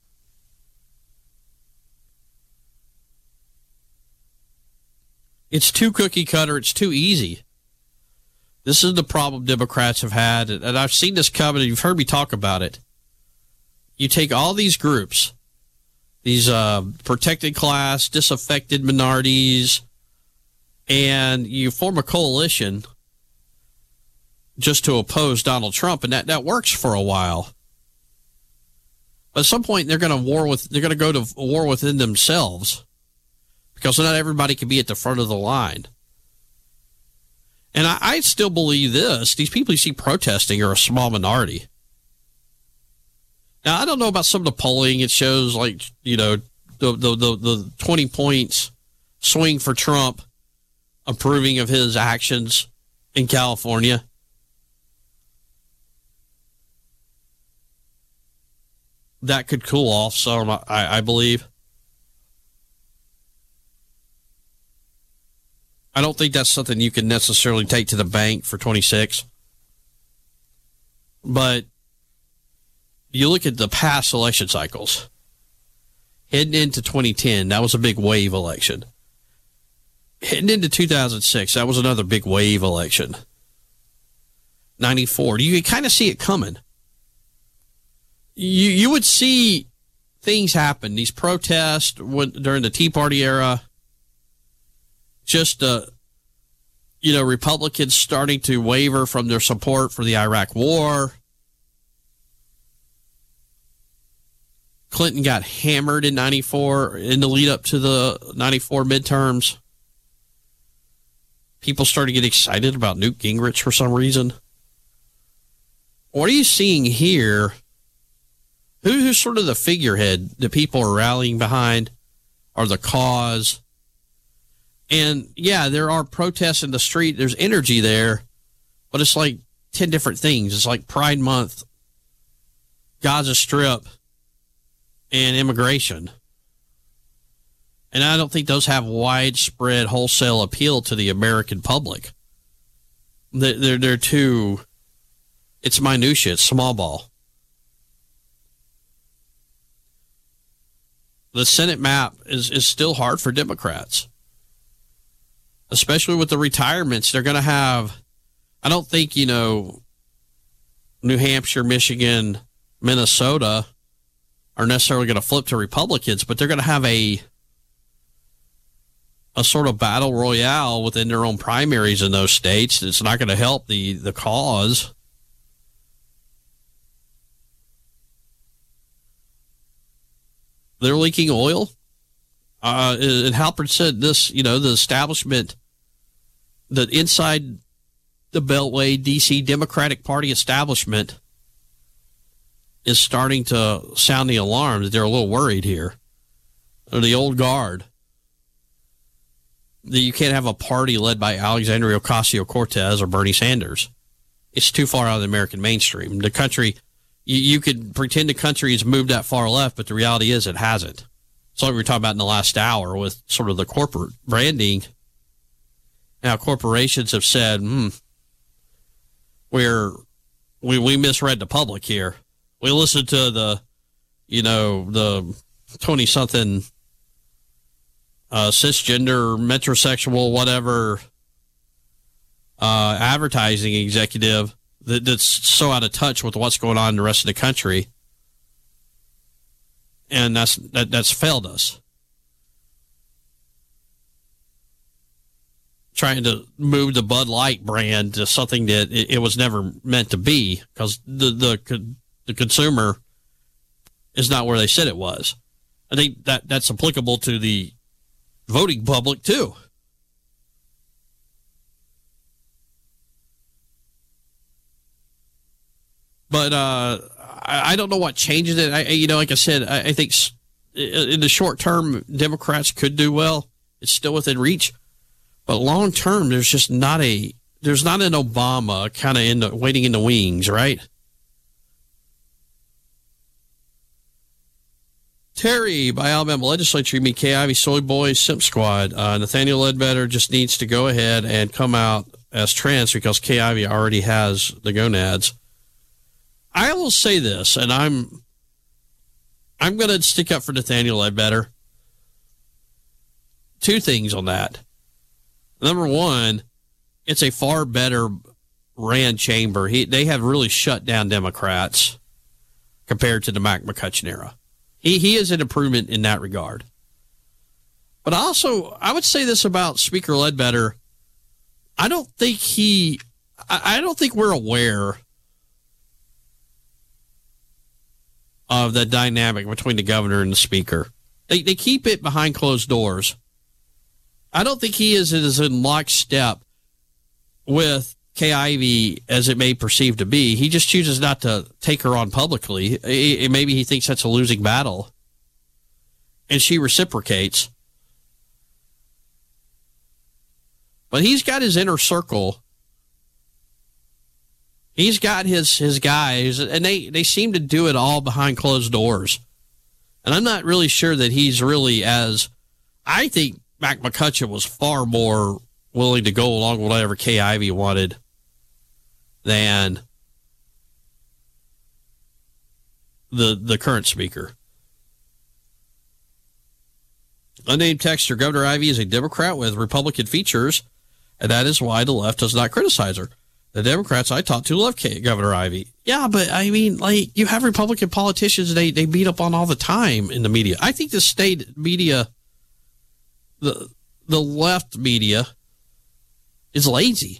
It's too cookie cutter. It's too easy. This is the problem Democrats have had, and I've seen this coming, and you've heard me talk about it. You take all these groups, these uh, protected class, disaffected minorities, and you form a coalition just to oppose Donald Trump, and that, that works for a while. But at some point, they're going to war with they're going to go to war within themselves, because not everybody can be at the front of the line. And I, I still believe this. These people you see protesting are a small minority. Now, I don't know about some of the polling. It shows, like, you know, the the the, the twenty points swing for Trump, approving of his actions in California. That could cool off some, I, I believe. I don't think that's something you can necessarily take to the bank for twenty-six. But you look at the past election cycles. Heading into twenty ten, that was a big wave election. Heading into two thousand six, that was another big wave election. ninety-four, you can kind of see it coming. You you would see things happen. These protests when, during the Tea Party era. Just, uh, you know, Republicans starting to waver from their support for the Iraq War. Clinton got hammered in ninety-four in the lead up to the ninety-four midterms. People started to get excited about Newt Gingrich for some reason. What are you seeing here? Who, who's sort of the figurehead that people are rallying behind, or the cause? And, yeah, there are protests in the street. There's energy there. But it's like ten different things. It's like Pride Month, Gaza Strip, and immigration. And I don't think those have widespread wholesale appeal to the American public. They're, they're, they're too... It's minutia. It's small ball. The Senate map is, is still hard for Democrats. Especially with the retirements, they're going to have, I don't think, you know, New Hampshire, Michigan, Minnesota are necessarily going to flip to Republicans, but they're going to have a a sort of battle royale within their own primaries in those states. It's not going to help the, the cause. They're leaking oil. Uh, and Halpern said this, you know, the establishment, the inside the Beltway D C Democratic Party establishment is starting to sound the alarm that they're a little worried here. Or the old guard. That you can't have a party led by Alexandria Ocasio-Cortez or Bernie Sanders. It's too far out of the American mainstream. The country, you, you could pretend the country has moved that far left, but the reality is it hasn't. So we were talking about in the last hour with sort of the corporate branding. Now corporations have said, hmm, we're, we, we misread the public here. We listened to the, you know, the twenty-something uh, cisgender, metrosexual, whatever uh, advertising executive that, that's so out of touch with what's going on in the rest of the country. And that's that, that's failed us. Trying to move the Bud Light brand to something that it, it was never meant to be, because the, the the consumer is not where they said it was. I think that that's applicable to the voting public too. But uh, I, I don't know what changes it. I, you know, like I said, I, I think in the short term, Democrats could do well. It's still within reach. But long term, there's just not a there's not an Obama kind of in the waiting in the wings, right? Terry, by Alabama legislature, you mean Kay Ivey, Soy Boys, Simp Squad. Uh, Nathaniel Ledbetter just needs to go ahead and come out as trans because Kay Ivey already has the gonads. I will say this, and I'm I'm going to stick up for Nathaniel Ledbetter. Two things on that. Number one, it's a far better ran chamber. He, they have really shut down Democrats compared to the Mac McCutcheon era. He he is an improvement in that regard. But also, I would say this about Speaker Ledbetter. I don't think he, I, I don't think we're aware of the dynamic between the governor and the speaker. They they keep it behind closed doors. I don't think he is, is in lockstep with Kay Ivey as it may perceive to be. He just chooses not to take her on publicly. It, maybe he thinks that's a losing battle. And she reciprocates. But he's got his inner circle. He's got his, his guys, and they, they seem to do it all behind closed doors. And I'm not really sure that he's really as... I think Mac McCutcheon was far more willing to go along with whatever Kay Ivey wanted than the the current speaker. Unnamed texter, Governor Ivey is a Democrat with Republican features, and that is why the left does not criticize her. The Democrats I talked to love Kay, Governor Ivey. Yeah, but I mean, like, you have Republican politicians they, they beat up on all the time in the media. I think the state media, the the left media, is lazy.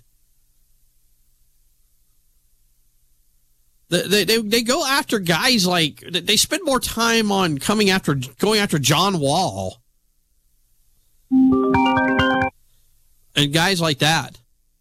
They, they they go after guys like, they spend more time on coming after, going after John Wall and guys like that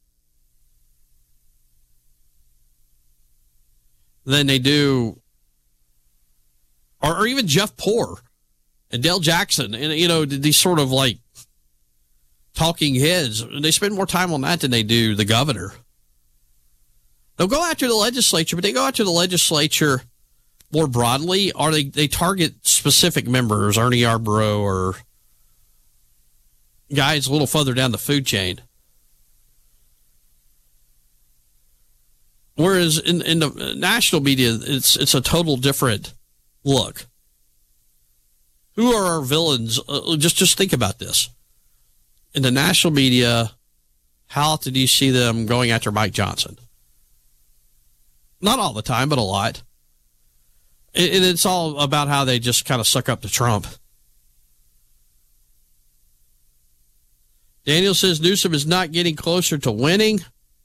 than they do, or, or even Jeff Poore and Dale Jackson, and you know, these sort of like talking heads. They spend more time on that than they do the governor. They'll go after the legislature, but they go after the legislature more broadly, or they, they target specific members, Ernie Yarborough or guys a little further down the food chain. Whereas in, in the national media, it's it's a total different look. Who are our villains? Uh, just just think about this. In the national media, how often do you see them going after Mike Johnson? Not all the time, but a lot. And it's all about how they just kind of suck up to Trump. Daniel says Newsom is not getting closer to winning.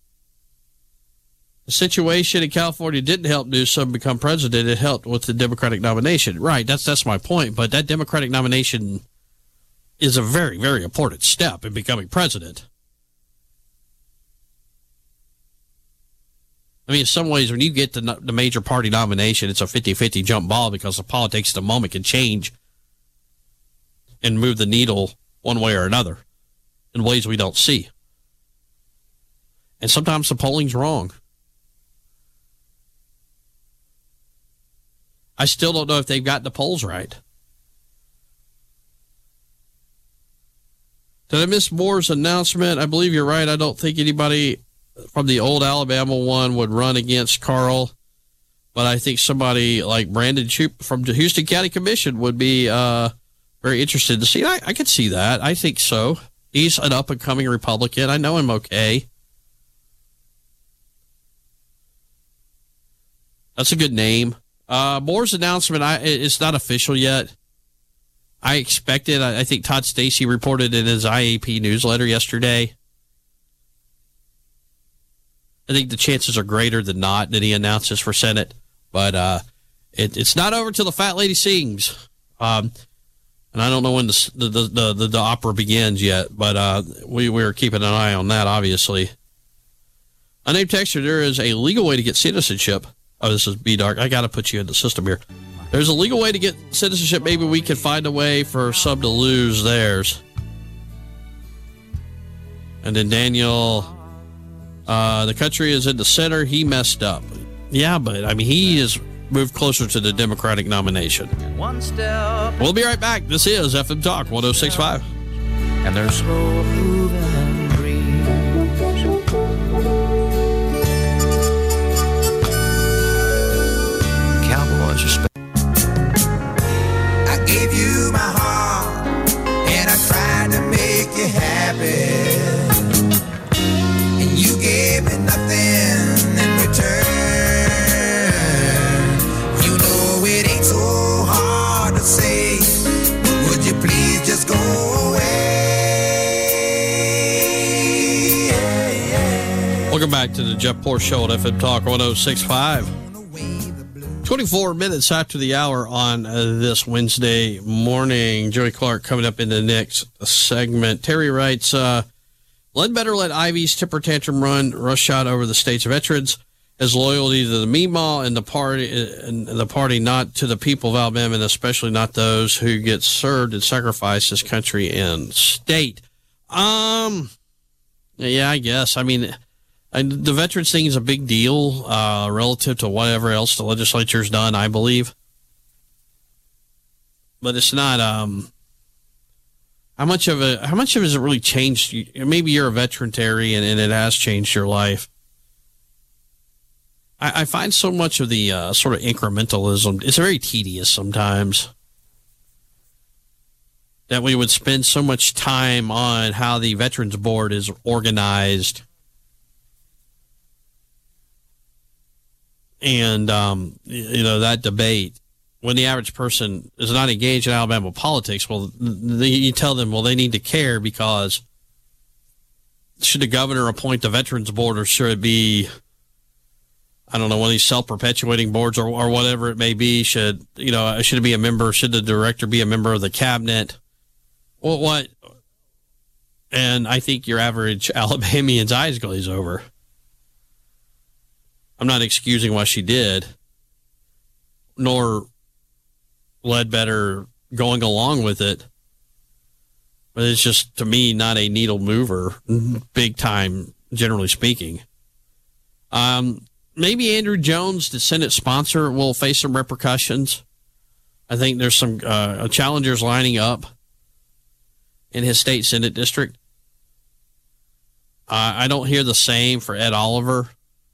The situation in California didn't help Newsom become president. It helped with the Democratic nomination. Right, that's that's my point. But that Democratic nomination is a very, very important step in becoming president. I mean, in some ways, when you get the, the major party nomination, it's a fifty-fifty jump ball because the politics of the moment can change and move the needle one way or another in ways we don't see. And sometimes the polling's wrong. I still don't know if they've got the polls right. Did I miss Moore's announcement? I believe you're right. I don't think anybody from the old Alabama one would run against Carl, but I think somebody like Brandon Shoup from the Houston County Commission would be uh, very interested to see. I, I could see that. I think so. He's an up-and-coming Republican. I know him okay. That's a good name. Uh, Moore's announcement, I, it's not official yet. I expect it. I, I think Todd Stacy reported in his I A P newsletter yesterday. I think the chances are greater than not that he announces for Senate. But uh, it, it's not over till the fat lady sings. Um, and I don't know when the the, the, the, the opera begins yet, but uh, we, we're keeping an eye on that, obviously. Unnamed texter, there is a legal way to get citizenship. Oh, this is B-Dark. I got to put you in the system here. There's a legal way to get citizenship. Maybe we can find a way for some to lose theirs. And then Daniel, uh, the country is in the center. He messed up. Yeah, but I mean, he is move closer to the Democratic nomination. One step. We'll be right back. This is F M Talk one oh six point five. And they're slow moving dreams. Cowboys are sp- I gave you my heart, and I tried to make you happy. And you gave me nothing in return. You know it ain't so hard to say, but would you please just go away? Welcome back to the Jeff Porsche Show at F M Talk one oh six point five. twenty-four minutes after the hour on uh, this Wednesday morning. Joey Clark coming up in the next segment. Terry writes, uh, Ledbetter let Ivey's temper tantrum run roughshod over the state's veterans as loyalty to the Meemaw and the party, and the party not to the people of Alabama, and especially not those who get served and sacrificed as country and state. Um, yeah, I guess. I mean, And the veterans thing is a big deal uh, relative to whatever else the legislature's done, I believe. But it's not. Um, how much of it? How much of it has it really changed? You? Maybe you're a veteran, Terry, and, and it has changed your life. I, I find so much of the uh, sort of incrementalism. It's very tedious sometimes. That we would spend so much time on how the Veterans Board is organized. And, um, you know, that debate, when the average person is not engaged in Alabama politics, well, they, you tell them, well, they need to care because should the governor appoint the Veterans Board or should it be, I don't know, one of these self-perpetuating boards or, or whatever it may be? Should, you know, should it be a member? Should the director be a member of the cabinet? Well, what? And I think your average Alabamian's eyes glaze over. I'm not excusing what she did, nor Ledbetter going along with it. But it's just, to me, not a needle mover, big time, generally speaking. Um, maybe Andrew Jones, the Senate sponsor, will face some repercussions. I think there's some uh, challengers lining up in his state Senate district. Uh, I don't hear the same for Ed Oliver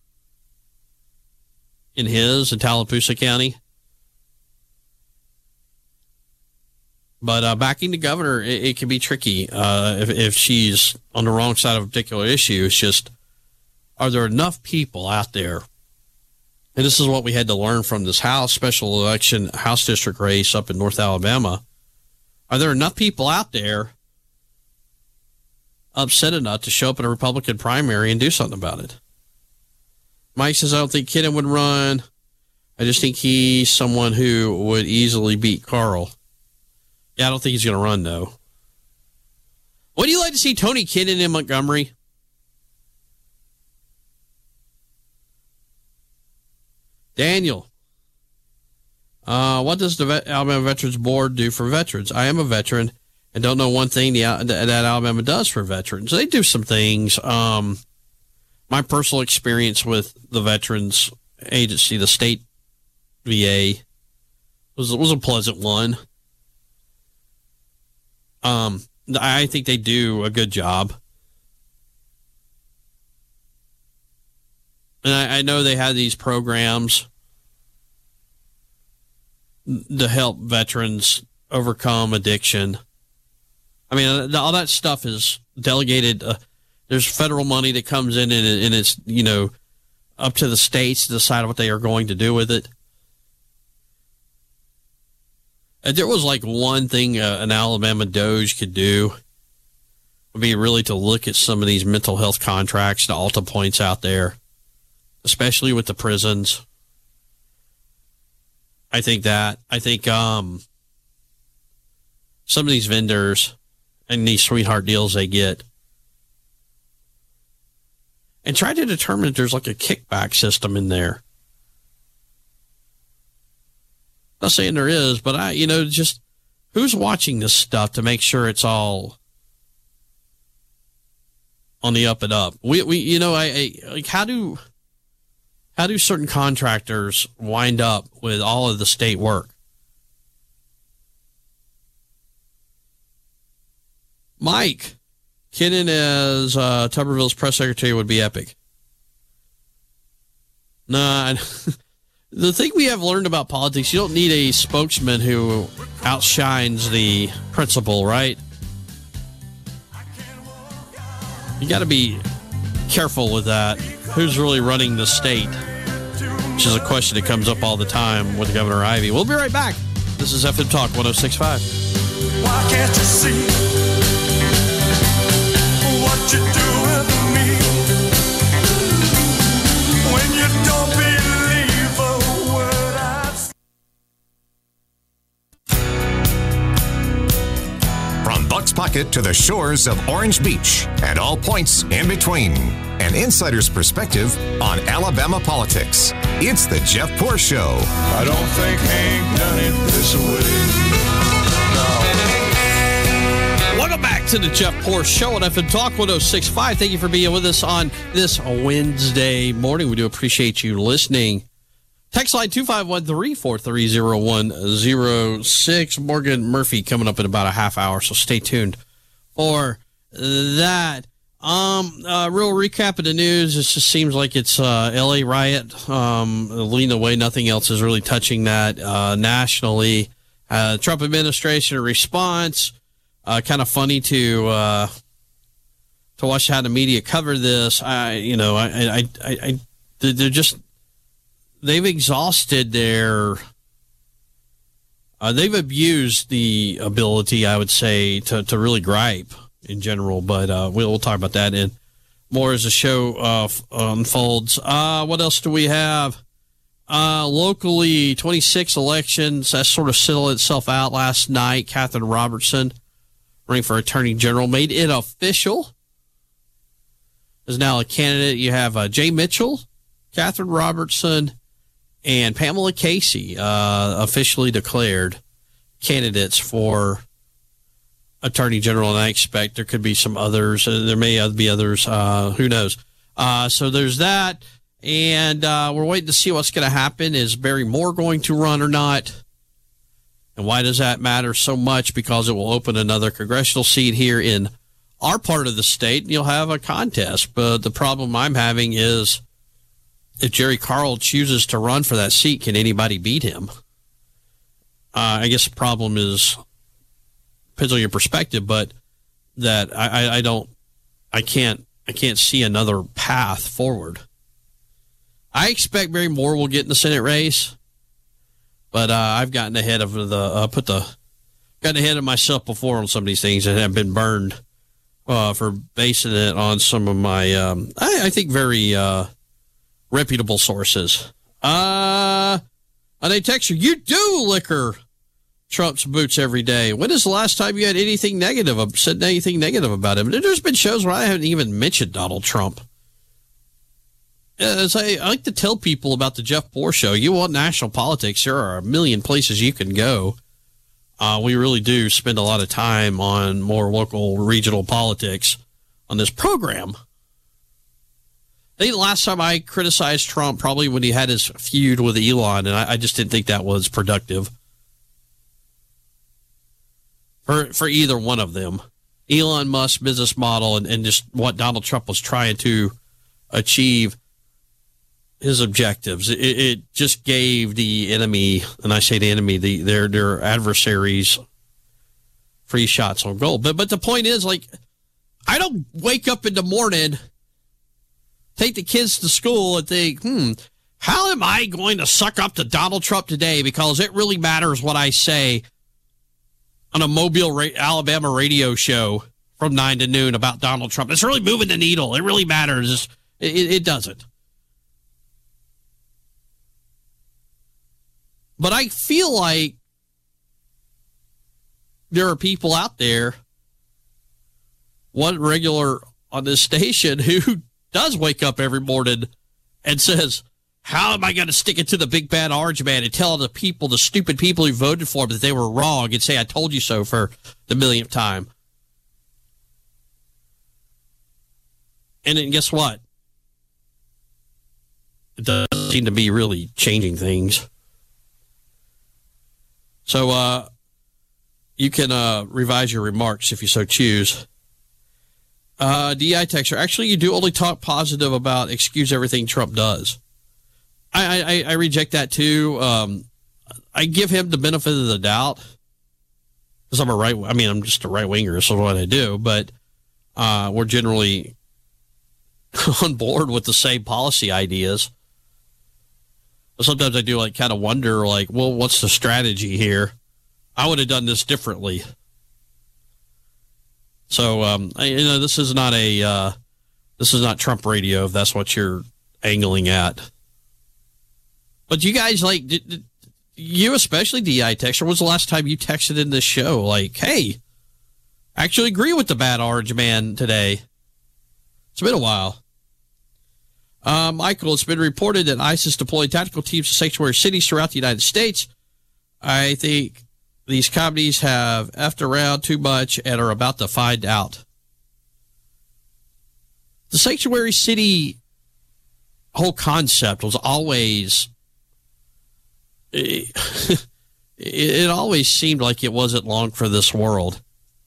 in his in Tallapoosa County. But uh, backing the governor, it, it can be tricky uh, if, if she's on the wrong side of a particular issue. It's just, are there enough people out there? And this is what we had to learn from this House special election House district race up in North Alabama. Are there enough people out there upset enough to show up in a Republican primary and do something about it? Mike says, I don't think Kidden would run. I just think he's someone who would easily beat Carl. Yeah, I don't think he's going to run, though. Would you like to see Tony Kidden in Montgomery? Daniel, uh, what does the Vet- Alabama Veterans Board do for veterans? I am a veteran and don't know one thing the, that Alabama does for veterans. They do some things. Um... My personal experience with the Veterans Agency, the state V A, was was a pleasant one. Um, I think they do a good job, and I, I know they have these programs to help veterans overcome addiction. I mean, all that stuff is delegated. Uh, There's federal money that comes in, and, and it's, you know, up to the states to decide what they are going to do with it. And there was like one thing uh, an Alabama Doge could do would be really to look at some of these mental health contracts, the Alta points out there, especially with the prisons. I think that. I think um, some of these vendors and these sweetheart deals they get, and try to determine if there's like a kickback system in there. Not saying there is, but I, you know, just who's watching this stuff to make sure it's all on the up and up. We, we, you know, I, I like how do, How do certain contractors wind up with all of the state work? Mike Kinnon as uh, Tuberville's press secretary would be epic. Nah, the thing we have learned about politics, you don't need a spokesman who outshines the principal, right? You got to be careful with that. Who's really running the state? Which is a question that comes up all the time with Governor Ivey. We'll be right back. This is F M Talk one oh six point five. Why can't you see what you're doing to me when you don't believe a word I say? From Buck's Pocket to the shores of Orange Beach and all points in between. An insider's perspective on Alabama politics. It's the Jeff Poor Show. I don't think Hank done it this way. No. Welcome back to the Jeff Poor Show on F M Talk one oh six point five. Thank you for being with us on this Wednesday morning. We do appreciate you listening. Text line two five one three, four three zero one zero six. Morgan Murphy coming up in about a half hour, so stay tuned for that. Um, uh, real recap of the news. It just seems like it's uh, L A riot. Um, lean away. Nothing else is really touching that uh, nationally. Uh, Trump administration response. Uh, kind of funny to uh, to watch how the media cover this. I, you know, I, I, I, I they're just they've exhausted their. Uh, they've abused the ability, I would say, to to really gripe in general, but uh, we'll, we'll talk about that and more as the show uh, unfolds. Uh, what else do we have? Uh, locally, twenty-six elections. That sort of settled itself out last night. Catherine Robertson, running for Attorney General, made it official. Is now a candidate. You have uh, Jay Mitchell, Catherine Robertson, and Pamela Casey uh, officially declared candidates for Attorney General, and I expect there could be some others. Uh, there may be others. Uh, who knows? Uh, so there's that, and uh, we're waiting to see what's going to happen. Is Barry Moore going to run or not? And why does that matter so much? Because it will open another congressional seat here in our part of the state, and you'll have a contest. But the problem I'm having is if Jerry Carl chooses to run for that seat, can anybody beat him? Uh, I guess the problem is, depends on your perspective, but that I, I, I don't, I can't, I can't see another path forward. I expect Barry Moore will get in the Senate race, but uh, I've gotten ahead of the, uh, put the, gotten ahead of myself before on some of these things and have been burned uh, for basing it on some of my, um, I, I think, very uh, reputable sources. Uh, and they text you, you do liquor Trump's boots every day. When is the last time you had anything negative, said anything negative about him? There's been shows where I haven't even mentioned Donald Trump. As I, I like to tell people about the Jeff Poor Show, you want national politics, there are a million places you can go. Uh, we really do spend a lot of time on more local, regional politics on this program. I think the last time I criticized Trump, probably when he had his feud with Elon, and I, I just didn't think that was productive for for either one of them. Elon Musk's business model and, and just what Donald Trump was trying to achieve his objectives. It, it just gave the enemy, and I say the enemy, the their their adversaries, free shots on goal. But but the point is, like, I don't wake up in the morning, take the kids to school, and think, hmm, how am I going to suck up to Donald Trump today? Because it really matters what I say on a Mobile, Alabama radio show from nine to noon about Donald Trump. It's really moving the needle. It really matters. It, it, it doesn't. But I feel like there are people out there, one regular on this station, who does wake up every morning and says, how am I going to stick it to the big bad orange man and tell the people, the stupid people who voted for him, that they were wrong and say, I told you so for the millionth time? And then guess what? it doesn't seem to be really changing things. So uh, you can uh, revise your remarks if you so choose. Uh, D I texter, actually, you do only talk positive about excuse everything Trump does. I, I, I reject that too. Um, I give him the benefit of the doubt because I'm a right. I mean, I'm just a right winger, so what I do. But uh, we're generally on board with the same policy ideas. But sometimes I do like kind of wonder, like, well, what's the strategy here? I would have done this differently. So, um, I, you know, this is not a, uh, this is not Trump radio, if that's what you're angling at. But you guys, like, did, did, you especially, D I texter, when was the last time you texted in this show? Like, hey, I actually agree with the bad orange man today. It's been a while. Uh, Michael, it's been reported that ISIS deployed tactical teams to sanctuary cities throughout the United States. I think these companies have effed around too much and are about to find out. The sanctuary city whole concept was always, it, it always seemed like it wasn't long for this world.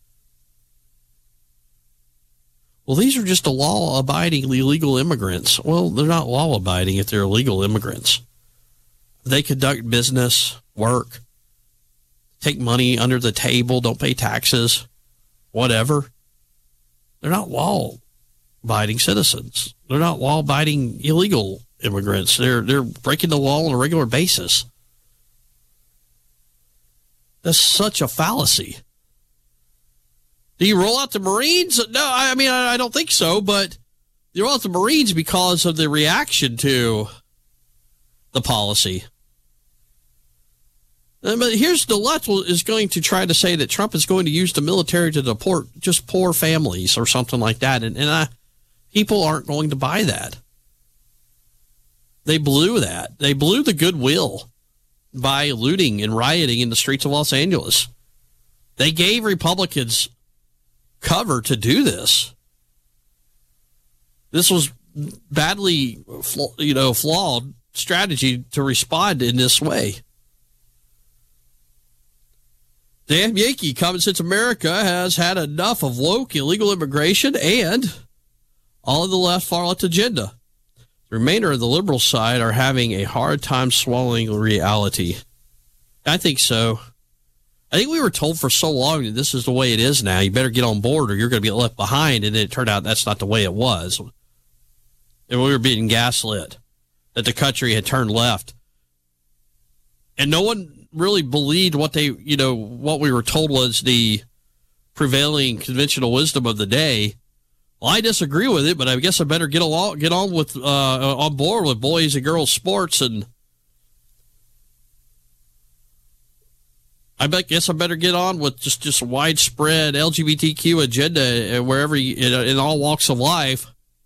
Well, these are just the law-abiding illegal immigrants. Well, they're not law-abiding if they're illegal immigrants. They conduct business, work, take money under the table, don't pay taxes, whatever. They're not law-abiding citizens. They're not law-abiding illegal immigrants. They're they're breaking the law on a regular basis. That's such a fallacy. Do you roll out the Marines? No, I mean, I don't think so, but you roll out the Marines because of the reaction to the policy. But here's the left is going to try to say that Trump is going to use the military to deport just poor families or something like that. And, and I, people aren't going to buy that. They blew that. They blew the goodwill by looting and rioting in the streets of Los Angeles. They gave Republicans cover to do this. This was badly, you know, flawed strategy to respond in this way. Damn Yankee, Common Sense America has had enough of woke illegal immigration and all of the left far left agenda. The remainder of the liberal side are having a hard time swallowing reality. I think so. I think we were told for so long that this is the way it is now. You better get on board or you're going to get left behind. And it turned out that's not the way it was. And we were being gaslit that the country had turned left. And no one really believed what they, you know, what we were told was the prevailing conventional wisdom of the day. Well, I disagree with it, but I guess I better get along, get on with, uh, on board with boys and girls sports, and I guess I better get on with just, just widespread L G B T Q agenda wherever you, in, in all walks of life.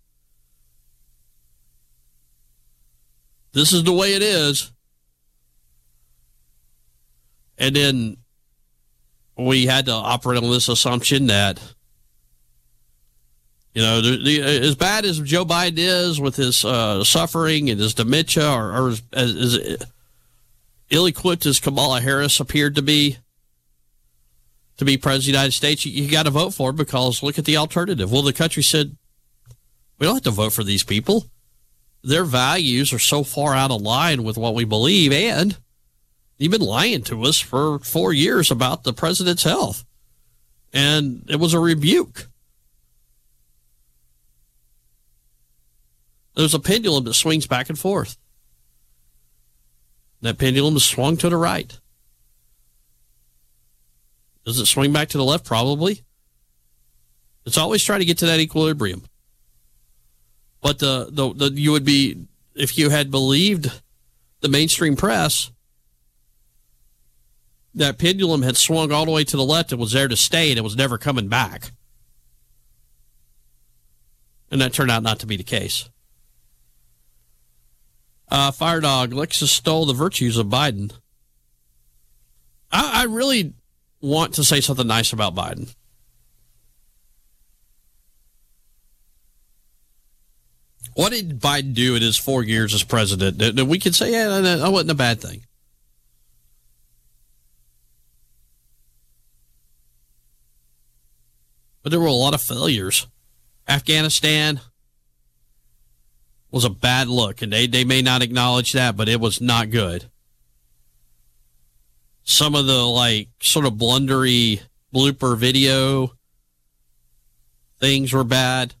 This is the way it is. And then we had to operate on this assumption that, you know, the, the, as bad as Joe Biden is with his uh, suffering and his dementia, or, or as, as ill-equipped as Kamala Harris appeared to be to be president of the United States, you, you got to vote for her because look at the alternative. Well, the country said, we don't have to vote for these people. Their values are so far out of line with what we believe, and you've been lying to us for four years about the president's health. And it was a rebuke. There's a pendulum that swings back and forth. That pendulum is swung to the right. Does it swing back to the left? Probably. It's always trying to get to that equilibrium. But the, the, the you would be, if you had believed the mainstream press, that pendulum had swung all the way to the left and was there to stay, and it was never coming back. And that turned out not to be the case. Uh, Fire Dog, Lexus stole the virtues of Biden. I, I really want to say something nice about Biden. What did Biden do in his four years as president that, that we could say, yeah, that wasn't a bad thing? But there were a lot of failures. Afghanistan was a bad look, and they, they may not acknowledge that, but it was not good. Some of the, like, sort of blundery blooper video things were bad.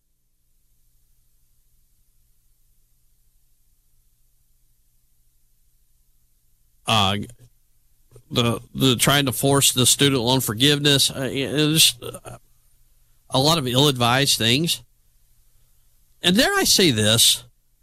Uh, the the trying to force the student loan forgiveness, uh, just uh, a lot of ill-advised things. And dare I say this,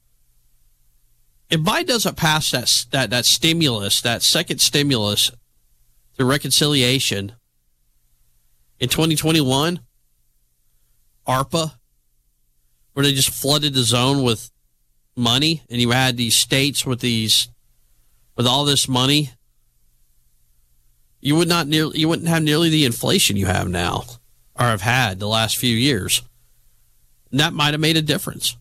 if Biden doesn't pass that, that, that stimulus, that second stimulus through reconciliation in twenty twenty-one, ARPA, where they just flooded the zone with money, and you had these states with these, with all this money, you would not nearly, you wouldn't have nearly the inflation you have now, or have had the last few years. And that might have made a difference.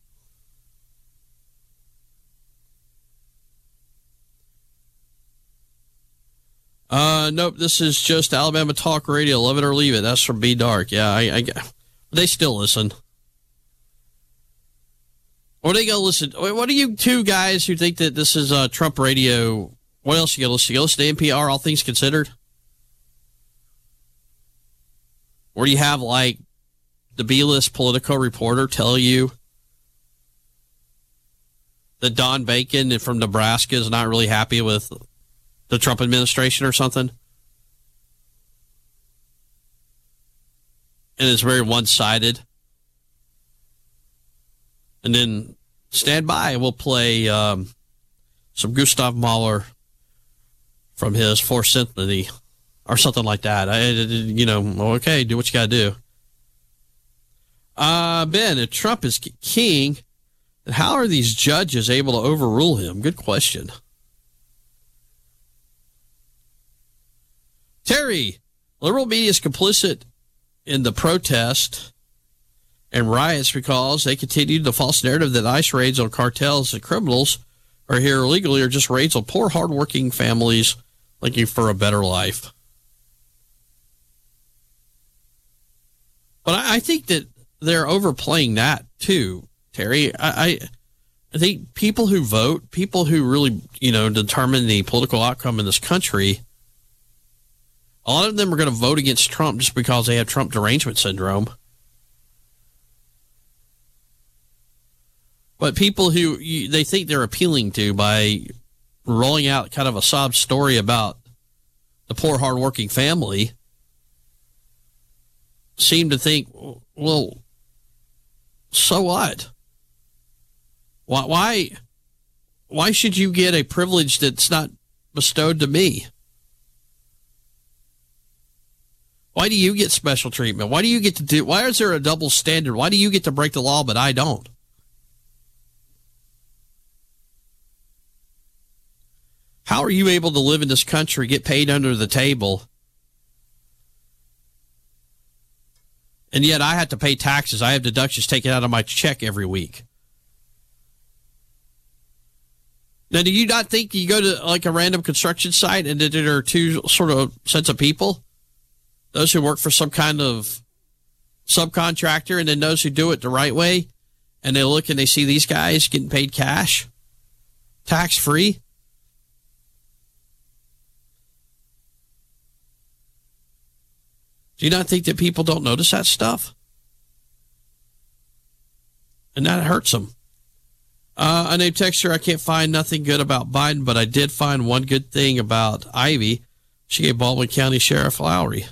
Uh, nope, this is just Alabama Talk Radio. Love it or leave it. That's from B Dark. Yeah, I, I they still listen. Or they go listen. What are you two guys who think that this is uh, Trump radio? What else you go listen? You go listen to N P R, All Things Considered? Or you have, like, the B-list Politico reporter tell you that Don Bacon from Nebraska is not really happy with the Trump administration or something? And it's very one-sided. And then stand by, we'll play um, some Gustav Mahler from his Fourth Symphony or something like that. I, you know, okay, do what you got to do. Uh, Ben, if Trump is king, then how are these judges able to overrule him? Good question. Terry, liberal media is complicit in the protest and riots because they continued the false narrative that ICE raids on cartels and criminals are here illegally or just raids on poor, hardworking families looking for a better life. But I, I think that they're overplaying that too, Terry. I, I, I think people who vote, people who really, you know, determine the political outcome in this country, a lot of them are going to vote against Trump just because they have Trump derangement syndrome. But people who you, they think they're appealing to by rolling out kind of a sob story about the poor, hardworking family seem to think, well, so what? Why, why, why should you get a privilege that's not bestowed to me? Why do you get special treatment? Why do you get to do, why is there a double standard? Why do you get to break the law, but I don't? How are you able to live in this country, get paid under the table, and yet I have to pay taxes? I have deductions taken out of my check every week. Now, do you not think you go to like a random construction site and that there are two sort of sets of people? Those who work for some kind of subcontractor and then those who do it the right way, and they look and they see these guys getting paid cash, tax-free? Do you not think that people don't notice that stuff? And that hurts them. Uh, a name texter, I can't find nothing good about Biden, but I did find one good thing about Ivy. She gave Baldwin County Sheriff Lowry.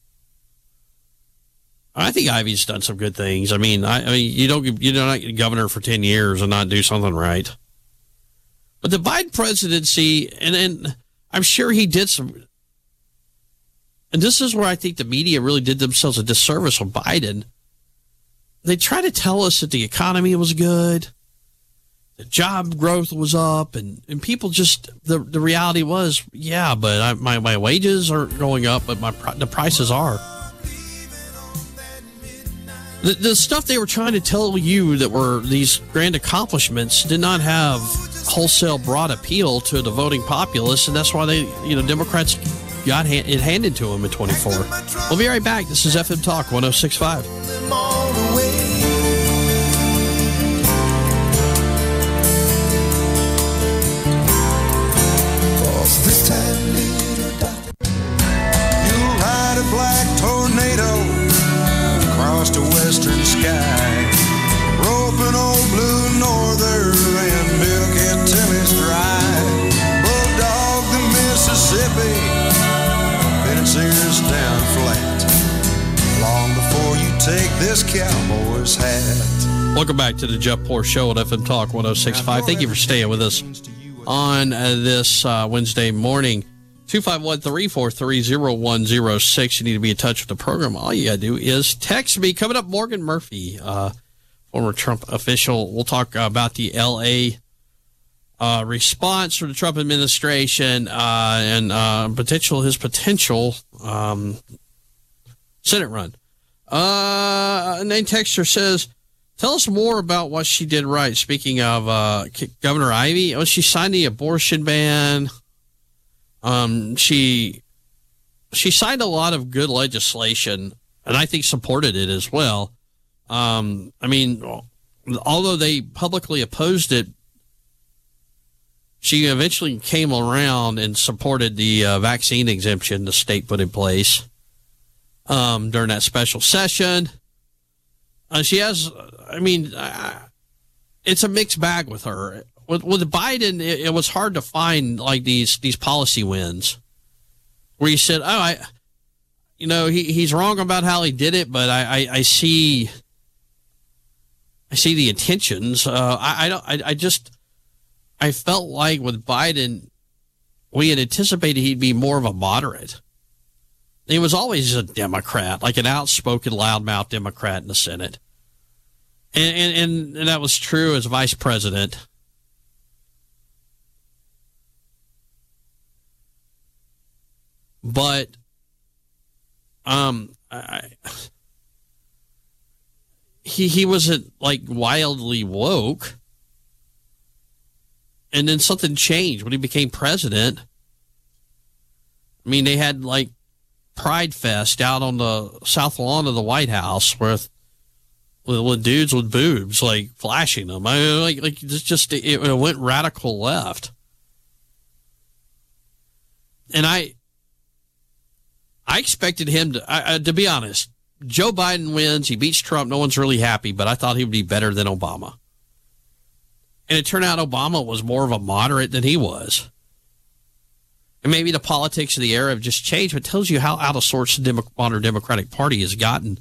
I think Ivy's done some good things. I mean, I, I mean, you don't you don't not get governor for ten years and not do something right. But the Biden presidency, and, and I'm sure he did some. And this is where I think the media really did themselves a disservice with Biden. They try to tell us that the economy was good, the job growth was up, and, and people just, the, the reality was, yeah, but I, my, my wages are going up, but my the prices are. The, the stuff they were trying to tell you that were these grand accomplishments did not have wholesale broad appeal to the voting populace, and that's why they, you know, Democrats got hand, it handed to them in twenty-four. We'll be right back. This is F M Talk one oh six point five. This time, little doctor, you'll ride a black tornado across the western sky, rope an old blue norther and milk it till it's dry. Bulldog the Mississippi, then its ears down flat, long before you take this cowboy's hat. Welcome back to the Jeff Poor Show at F M Talk one oh six point five. Thank you for staying with us on uh, this uh, Wednesday morning. two five one, three four three, oh one oh six. You need to be in touch with the program. All you got to do is text me. Coming up, Morgan Murphy, uh, former Trump official. We'll talk about the L A uh, response from the Trump administration uh, and uh, potential his potential um, Senate run. Uh, and then texter says, tell us more about what she did right. Speaking of uh, Governor Ivey, oh, she signed the abortion ban. Um, she she signed a lot of good legislation, and I think supported it as well. Um, I mean, although they publicly opposed it, she eventually came around and supported the uh, vaccine exemption the state put in place um, during that special session. Uh, she has, I mean, uh, it's a mixed bag with her. With, with Biden, it, it was hard to find like these these policy wins where you said, "Oh, I, you know, he, he's wrong about how he did it, but I, I, I see, I see the intentions." Uh, I, I don't, I, I just, I felt like with Biden, we had anticipated he'd be more of a moderate. He was always a Democrat, like an outspoken, loudmouth Democrat in the Senate. And, and, and that was true as vice president. But um, I, he he wasn't like wildly woke. And then something changed when he became president. I mean, they had like Pride Fest out on the south lawn of the White House with with, with dudes with boobs like flashing them. I mean, like like it's just it, it went radical left. And I I expected him to I, I, to be honest. Joe Biden wins. He beats Trump. No one's really happy, but I thought he would be better than Obama. And it turned out Obama was more of a moderate than he was. And maybe the politics of the era have just changed, but it tells you how out of sorts the Demo- modern Democratic Party has gotten.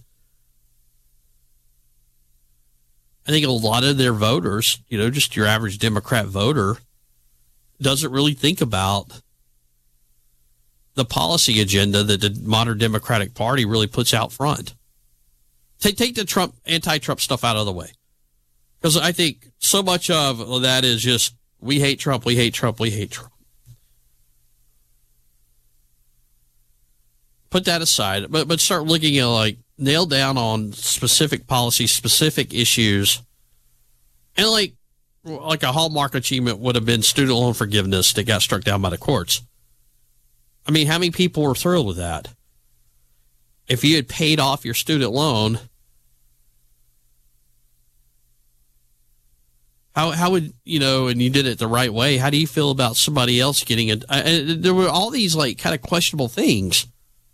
I think a lot of their voters, you know, just your average Democrat voter, doesn't really think about the policy agenda that the modern Democratic Party really puts out front. Take, take the Trump, anti-Trump stuff out of the way. Because I think so much of that is just, we hate Trump, we hate Trump, we hate Trump. Put that aside, but but start looking at like nail down on specific policies, specific issues, and like like a hallmark achievement would have been student loan forgiveness that got struck down by the courts. I mean, how many people were thrilled with that? If you had paid off your student loan, how how would you know? And you did it the right way. How do you feel about somebody else getting it? Uh, there were all these like kind of questionable things.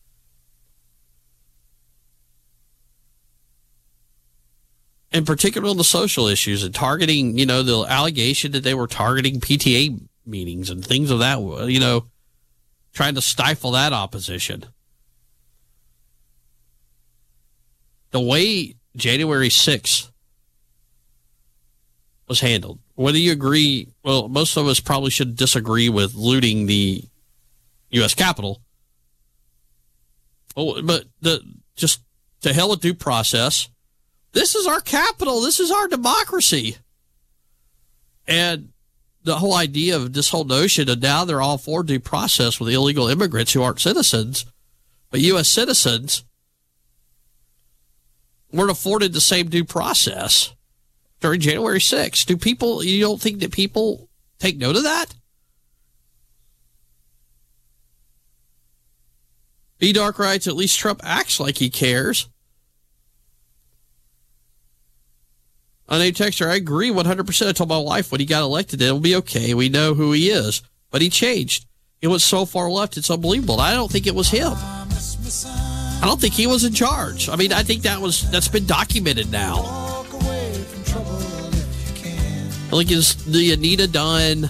In particular on the social issues and targeting, you know, the allegation that they were targeting P T A meetings and things of that, you know, trying to stifle that opposition. The way January sixth was handled, whether you agree, well, most of us probably should disagree with looting the U S Capitol. Oh, but the just to hell with due process. This is our capital. This is our democracy. And the whole idea of this whole notion of now they're all for due process with illegal immigrants who aren't citizens, but U S citizens. weren't afforded the same due process during January sixth. Do people, you don't think that people take note of that? B-Dark writes, at least Trump acts like he cares. Unnamed texter, I agree one hundred percent. I told my wife when he got elected, it'll be okay. We know who he is. But he changed. He went so far left, it's unbelievable. I don't think it was him. I don't think he was in charge. I mean, I think that was, that's been documented now. I think it's the Anita Dunn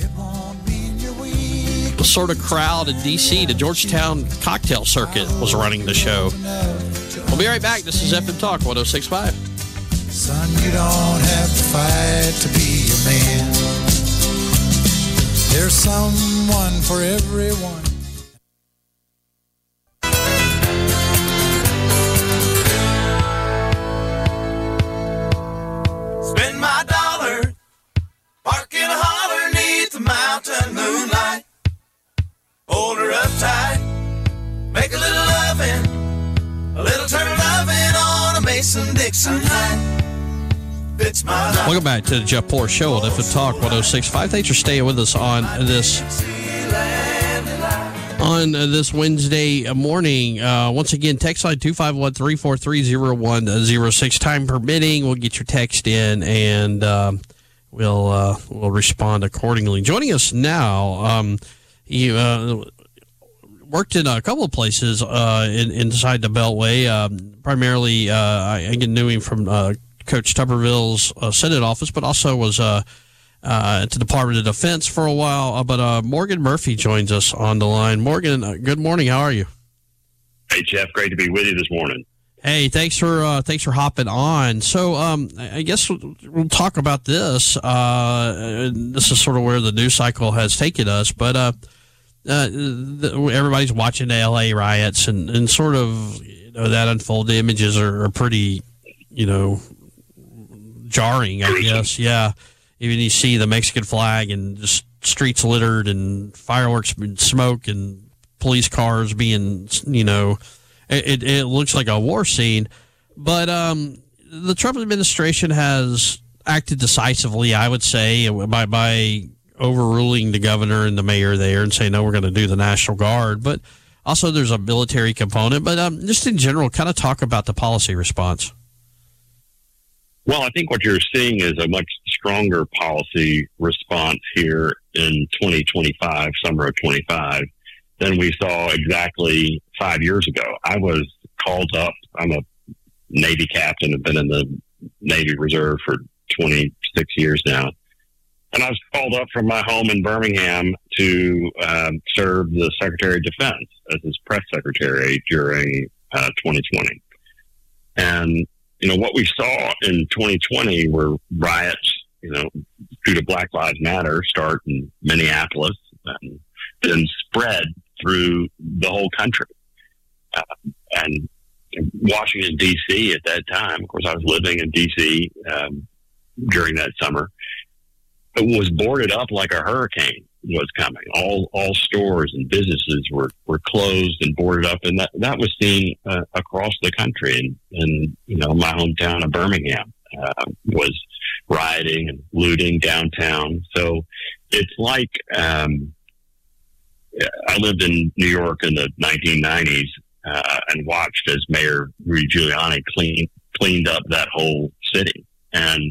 sort of crowd in D C, the Georgetown cocktail circuit was running the show. We'll be right back. This is F M Talk one oh six point five. Son, you don't have to fight to be a man. There's someone for everyone. Spend my dollar, park in a holler neath the mountain moonlight. Hold her up tight, make a little loving, a little turn loving on a Mason-Dixon night. It's my life. Welcome back to the Jeff Poor Show on F M Talk one oh six point five. Thanks for staying with us on this on this Wednesday morning. Uh, once again, text line two five one, three four three, zero one zero six. Time permitting, we'll get your text in and um, we'll uh, we'll respond accordingly. Joining us now, um, he uh, worked in a couple of places uh, in, inside the Beltway. Um, primarily, uh, I, I knew him from uh, Coach Tuberville's uh, Senate office, but also was uh, uh, at the Department of Defense for a while. Uh, but uh, Morgan Murphy joins us on the line. Morgan, uh, good morning. How are you? Hey, Jeff. Great to be with you this morning. Hey, thanks for uh, thanks for hopping on. So, um, I guess we'll, we'll talk about this. Uh, this is sort of where the news cycle has taken us, but uh, uh, the, everybody's watching the L A riots, and, and sort of you know that unfold. The images are, are pretty, you know. jarring, I guess. Yeah. Even you see the Mexican flag and just streets littered and fireworks and smoke and police cars being, you know, it, it looks like a war scene. But um, the Trump administration has acted decisively, I would say, by, by overruling the governor and the mayor there and saying, no, we're going to do the National Guard. But also there's a military component. But um, just in general, kind of talk about the policy response. Well, I think what you're seeing is a much stronger policy response here in twenty twenty-five, summer of twenty-five, than we saw exactly five years ago. I was called up. I'm a Navy captain. I've been in the Navy Reserve for twenty-six years now. And I was called up from my home in Birmingham to um, serve the Secretary of Defense as his press secretary during uh, twenty twenty. And you know, what we saw in twenty twenty were riots, you know, due to Black Lives Matter, start in Minneapolis and then spread through the whole country. Uh, and Washington, D C at that time, of course, I was living in D C um, during that summer, it was boarded up like a hurricane was coming. All all stores and businesses were, were closed and boarded up, and that, that was seen uh, across the country. And, and, you know, my hometown of Birmingham uh, was rioting and looting downtown. So it's like um, I lived in New York in the nineteen nineties uh, and watched as Mayor Rudy Giuliani clean, cleaned up that whole city. And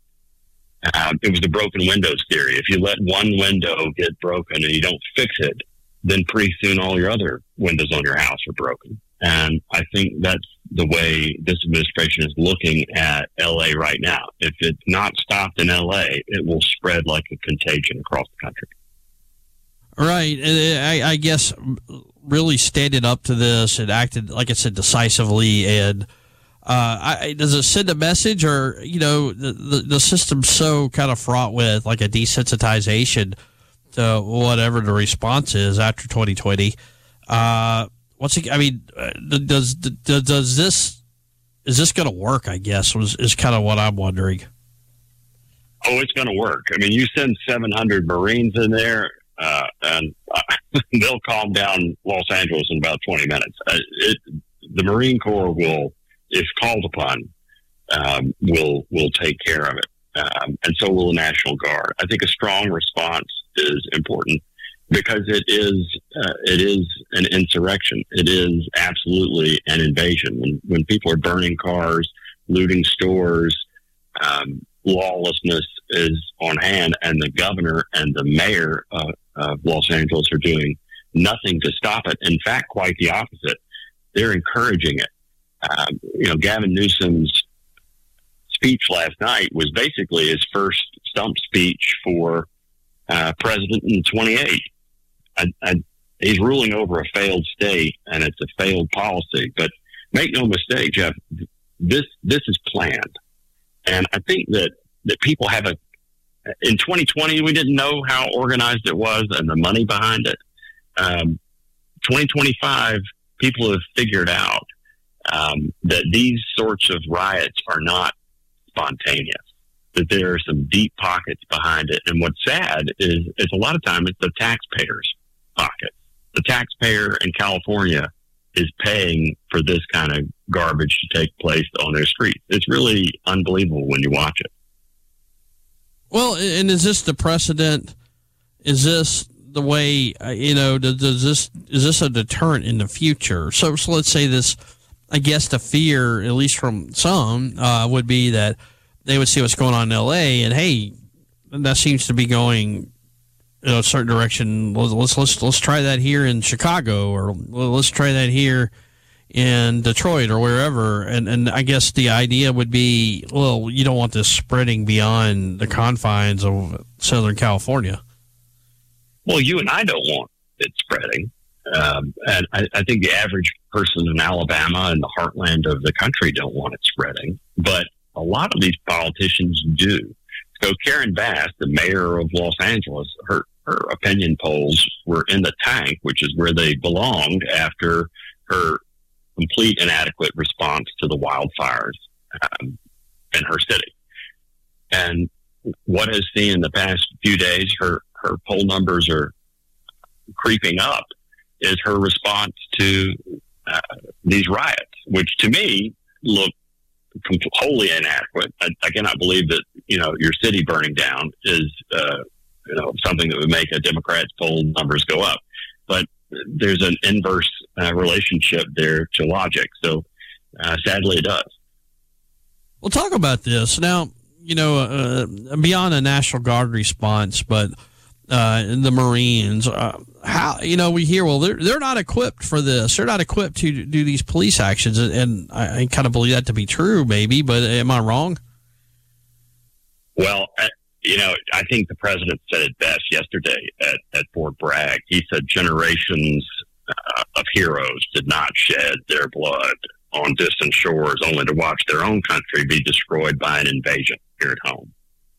Uh, it was the broken windows theory. If you let one window get broken and you don't fix it, then pretty soon all your other windows on your house are broken. And I think that's the way this administration is looking at L A right now. If it's not stopped in L A, it will spread like a contagion across the country. Right. I, I guess really standing up to this and acted, like I said, decisively and Uh, I, does it send a message, or, you know, the, the, the system's so kind of fraught with like a desensitization to whatever the response is after twenty twenty? Uh, what's it, I mean, does, does, does this, is this going to work, I guess, was, is kind of what I'm wondering. Oh, it's going to work. I mean, you send seven hundred Marines in there, uh, and uh, they'll calm down Los Angeles in about twenty minutes. Uh, it, the Marine Corps will if called upon, um, will will take care of it. Um, and so will the National Guard. I think a strong response is important because it is uh, it is an insurrection. It is absolutely an invasion. When when people are burning cars, looting stores, um, lawlessness is on hand, and the governor and the mayor uh, of Los Angeles are doing nothing to stop it. In fact, quite the opposite. They're encouraging it. Um, you know, Gavin Newsom's speech last night was basically his first stump speech for uh, president in twenty-eight. I, I, he's ruling over a failed state, and it's a failed policy. But make no mistake, Jeff, this this is planned. And I think that, that people have a... In twenty twenty, we didn't know how organized it was and the money behind it. Um, twenty twenty-five, people have figured out um, that these sorts of riots are not spontaneous, that there are some deep pockets behind it. And what's sad is, is a lot of time it's the taxpayer's pocket. The taxpayer in California is paying for this kind of garbage to take place on their streets. It's really unbelievable when you watch it. Well, and is this the precedent? Is this the way, uh, you know, does, does this, is this a deterrent in the future? So, so let's say this, I guess the fear, at least from some, uh, would be that they would see what's going on in L A and, hey, that seems to be going, you know, a certain direction. Let's, let's, let's, let's try that here in Chicago, or let's try that here in Detroit or wherever. And, and I guess the idea would be, well, you don't want this spreading beyond the confines of Southern California. Well, you and I don't want it spreading. Um, and I, I think the average person in Alabama and the heartland of the country don't want it spreading. But a lot of these politicians do. So Karen Bass, the mayor of Los Angeles, her, her opinion polls were in the tank, which is where they belonged after her complete inadequate response to the wildfires um, in her city. And what has seen in the past few days, her, her poll numbers are creeping up, is her response to uh, these riots, which to me look wholly inadequate. I, I cannot believe that, you know, your city burning down is, uh, you know, something that would make a Democrat's poll numbers go up. But there's an inverse uh, relationship there to logic. So uh, sadly it does. We'll talk about this now, you know, uh, beyond a National Guard response, but uh, the Marines, uh, how, you know, we hear, well, they're, they're not equipped for this. They're not equipped to do these police actions. And I, I kind of believe that to be true, maybe, but am I wrong? Well, I, you know, I think the president said it best yesterday at, at Fort Bragg. He said generations uh, of heroes did not shed their blood on distant shores only to watch their own country be destroyed by an invasion here at home.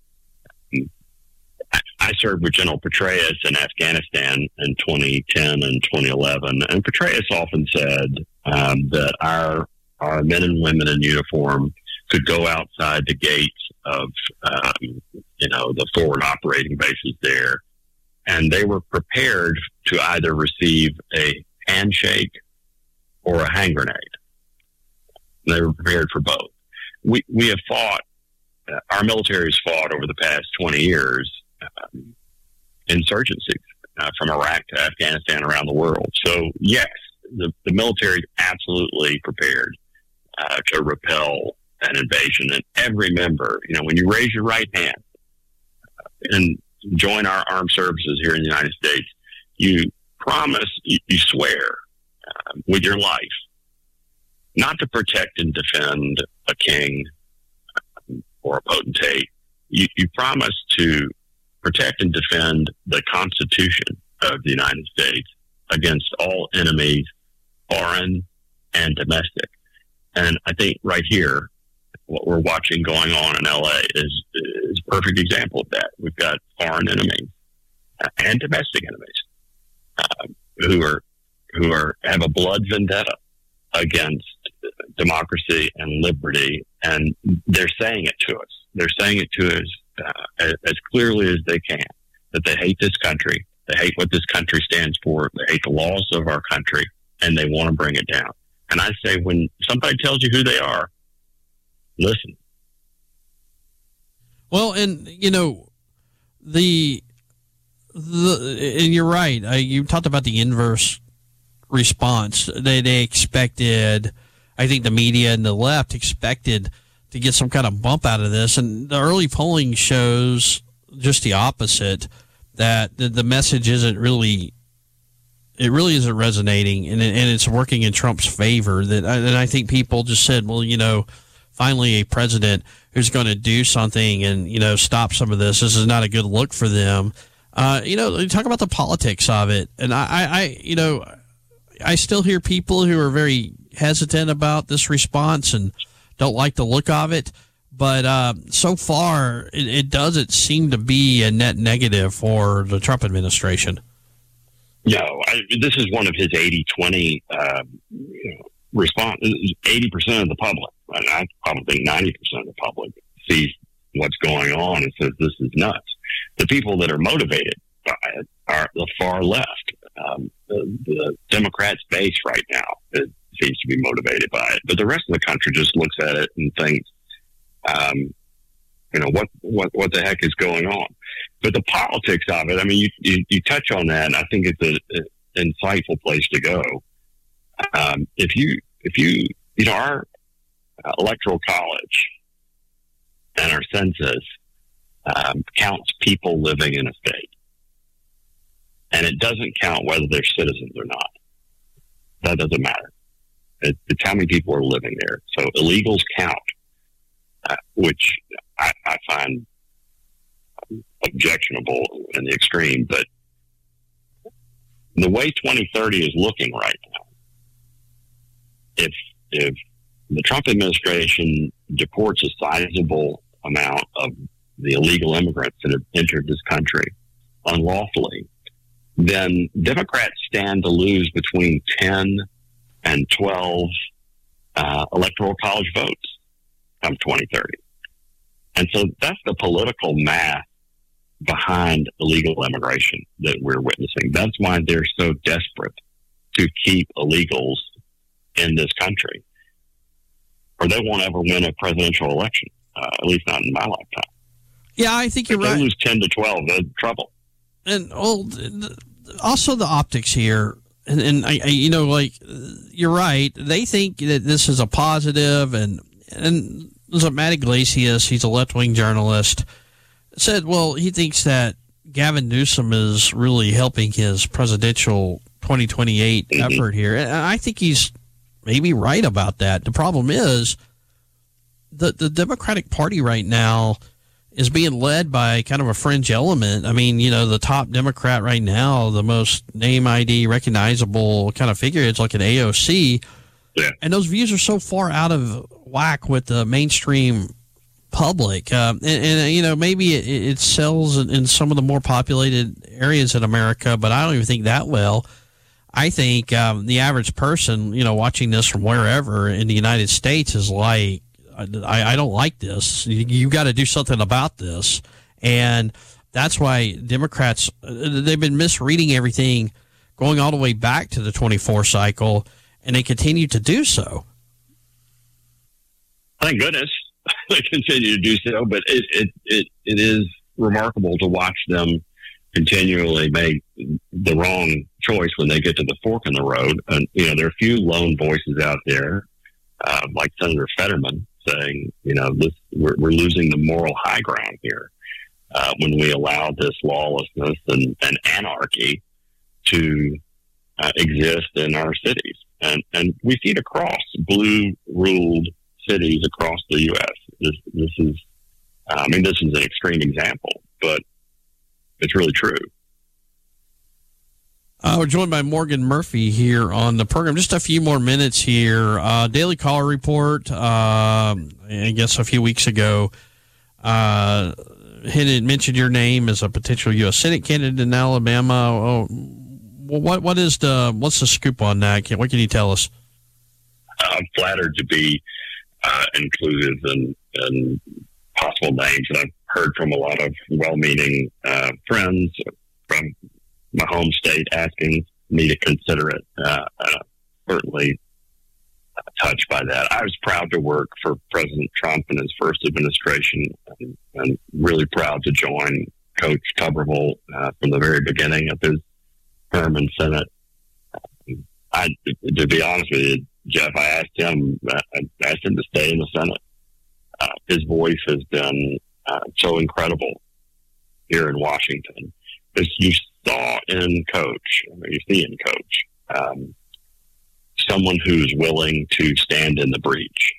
I, I served with General Petraeus in Afghanistan in twenty ten and twenty eleven, and Petraeus often said um, that our our men and women in uniform could go outside the gates of um, you know the forward operating bases there, and they were prepared to either receive a handshake or a hand grenade. They were prepared for both. We we have fought. Uh, our military has fought over the past twenty years um, insurgencies uh, from Iraq to Afghanistan around the world. So yes, the, the military is absolutely prepared uh, to repel an invasion. And every member, you know, when you raise your right hand uh, and join our armed services here in the United States, you promise, you, you swear uh, with your life not to protect and defend a king um, or a potentate. You, you promise to protect and defend the Constitution of the United States against all enemies, foreign and domestic. And I think right here, what we're watching going on in L A is, is a perfect example of that. We've got foreign enemies uh, and domestic enemies uh, who are who are have a blood vendetta against democracy and liberty, and they're saying it to us. They're saying it to us uh, as, as clearly as they can, that they hate this country, they hate what this country stands for, they hate the laws of our country, and they want to bring it down. And I say, when somebody tells you who they are, listen. Well, and, you know, the, the and you're right. Uh, you talked about the inverse response. They, they expected, I think the media and the left expected to get some kind of bump out of this. And the early polling shows just the opposite, that the, the message isn't really, it really isn't resonating, and, it, and it's working in Trump's favor. That, and I think people just said, well, you know, finally a president who's going to do something and, you know, stop some of this. This is not a good look for them. Uh, you know, talk about the politics of it. And I, I, you know, I still hear people who are very hesitant about this response and don't like the look of it. But uh, so far, it, it doesn't seem to be a net negative for the Trump administration. No, I, this is one of his eighty twenty uh, you know, response. eighty percent of the public, and I probably think ninety percent of the public sees what's going on and says this is nuts. The people that are motivated by it are the far left. Um, the, the Democrats' base right now it seems to be motivated by it, but the rest of the country just looks at it and thinks, um, you know, what, what, what the heck is going on? But the politics of it, I mean, you, you, you touch on that, and I think it's an insightful place to go. Um, if you, if you, you know, our uh, electoral college and our census um, counts people living in a state, and it doesn't count whether they're citizens or not. That doesn't matter. It, it's how many people are living there. So illegals count, uh, which I, I find objectionable in the extreme, but the way twenty thirty is looking right now, if if the Trump administration deports a sizable amount of the illegal immigrants that have entered this country unlawfully, then Democrats stand to lose between ten and twelve uh, electoral college votes come twenty thirty. And so that's the political math behind illegal immigration that we're witnessing. That's why they're so desperate to keep illegals in this country, or they won't ever win a presidential election, uh, at least not in my lifetime. Yeah, I think you're if right. They lose ten to twelve, they're in trouble. And oh, also the optics here, and, and I, I, you know, like you're right. They think that this is a positive, and and there's a Matt Iglesias, he's a left-wing journalist, said, well, he thinks that Gavin Newsom is really helping his presidential twenty twenty-eight mm-hmm. effort here. And I think he's maybe right about that. The problem is the the Democratic Party right now is being led by kind of a fringe element. I mean, you know, the top Democrat right now, the most name I D recognizable kind of figure, it's like an A O C. Yeah. And those views are so far out of whack with the mainstream public. Um, and, and, you know, maybe it, it sells in, in some of the more populated areas in America, but I don't even think that well. I think um, the average person, you know, watching this from wherever in the United States is like, I, I don't like this. You, you got to do something about this. And that's why Democrats, they've been misreading everything going all the way back to the twenty-four cycle, and they continue to do so. Thank goodness they continue to do so, but it, it, it, it is remarkable to watch them continually make the wrong choice when they get to the fork in the road. And, you know, there are a few lone voices out there, uh, like Senator Fetterman, saying, you know, this we're, we're losing the moral high ground here uh, when we allow this lawlessness and, and anarchy to uh, exist in our cities. And, and we see it across blue-ruled cities across the U S. This, this is, uh, I mean, this is an extreme example, but it's really true. Uh, we're joined by Morgan Murphy here on the program. Just a few more minutes here. Uh, Daily Caller report, uh, I guess a few weeks ago, uh, had mentioned your name as a potential U S Senate candidate in Alabama. Oh, what what is the what's the scoop on that? What can you tell us? I'm flattered to be uh, included in, in possible names, and I've heard from a lot of well-meaning uh, friends from my home state asking me to consider it. Uh, uh, certainly touched by that. I was proud to work for President Trump in his first administration, and, and really proud to join Coach Tuberville uh, from the very beginning of his term in Senate. I, to be honest with you, Jeff, I asked him, I asked him to stay in the Senate. Uh, his voice has been uh, so incredible here in Washington. Because you saw in Coach, you see in Coach, um, someone who's willing to stand in the breach.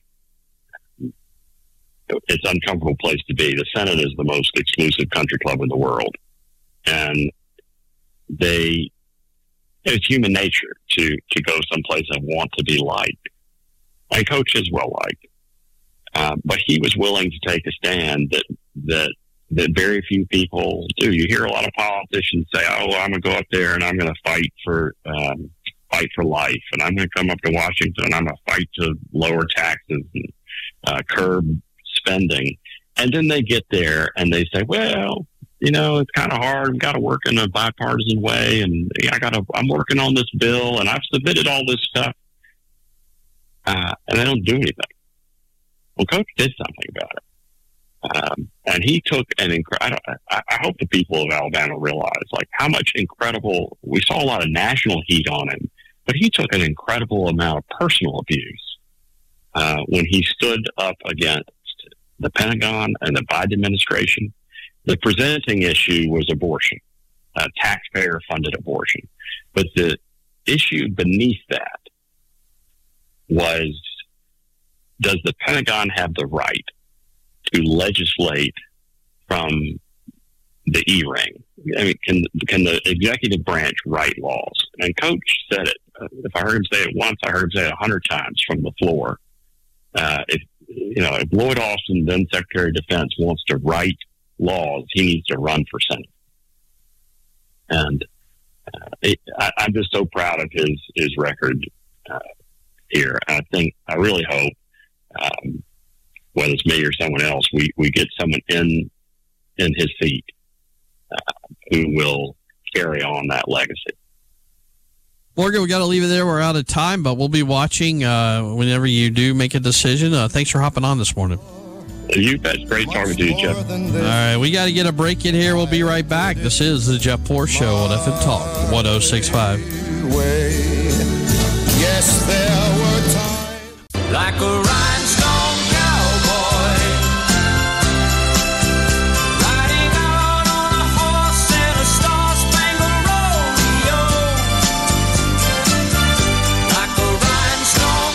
It's an uncomfortable place to be. The Senate is the most exclusive country club in the world. And they, it's human nature to, to go someplace and want to be liked. And Coach is well liked. Uh, but he was willing to take a stand that, that, that very few people do. You hear a lot of politicians say, oh, well, I'm going to go up there and I'm going to fight for, um, fight for life. And I'm going to come up to Washington and I'm going to fight to lower taxes and uh, curb spending. And then they get there and they say, well, you know, it's kind of hard. We've got to work in a bipartisan way. And I got to, I'm working on this bill and I've submitted all this stuff. Uh, and they don't do anything. Well, Coach did something about it. Um, and he took an incredible, I, I hope the people of Alabama realize like how much incredible, we saw a lot of national heat on him, but he took an incredible amount of personal abuse uh, when he stood up against the Pentagon and the Biden administration. The presenting issue was abortion, uh, taxpayer-funded abortion. But the issue beneath that was, does the Pentagon have the right to legislate from the E-ring? I mean, can can the executive branch write laws? And Coach said it. Uh, if I heard him say it once, I heard him say it a hundred times from the floor. Uh, if you know, if Lloyd Austin, then Secretary of Defense, wants to write laws, he needs to run for Senate. And uh, it, I, I'm just so proud of his his record uh, here. I think I really hope, um, whether it's me or someone else, we, we get someone in in his seat uh, who will carry on that legacy. Morgan, we got to leave it there. We're out of time, but we'll be watching uh, whenever you do make a decision. Uh, thanks for hopping on this morning. You bet. Great talking to you, Jeff. All right, we got to get a break in here. We'll be right back. This is the Jeff Poor Show on F M Talk one oh six point five. Yes, there were times like a rhinestone cowboy, riding out on a horse in a star-spangled rodeo, like a rhinestone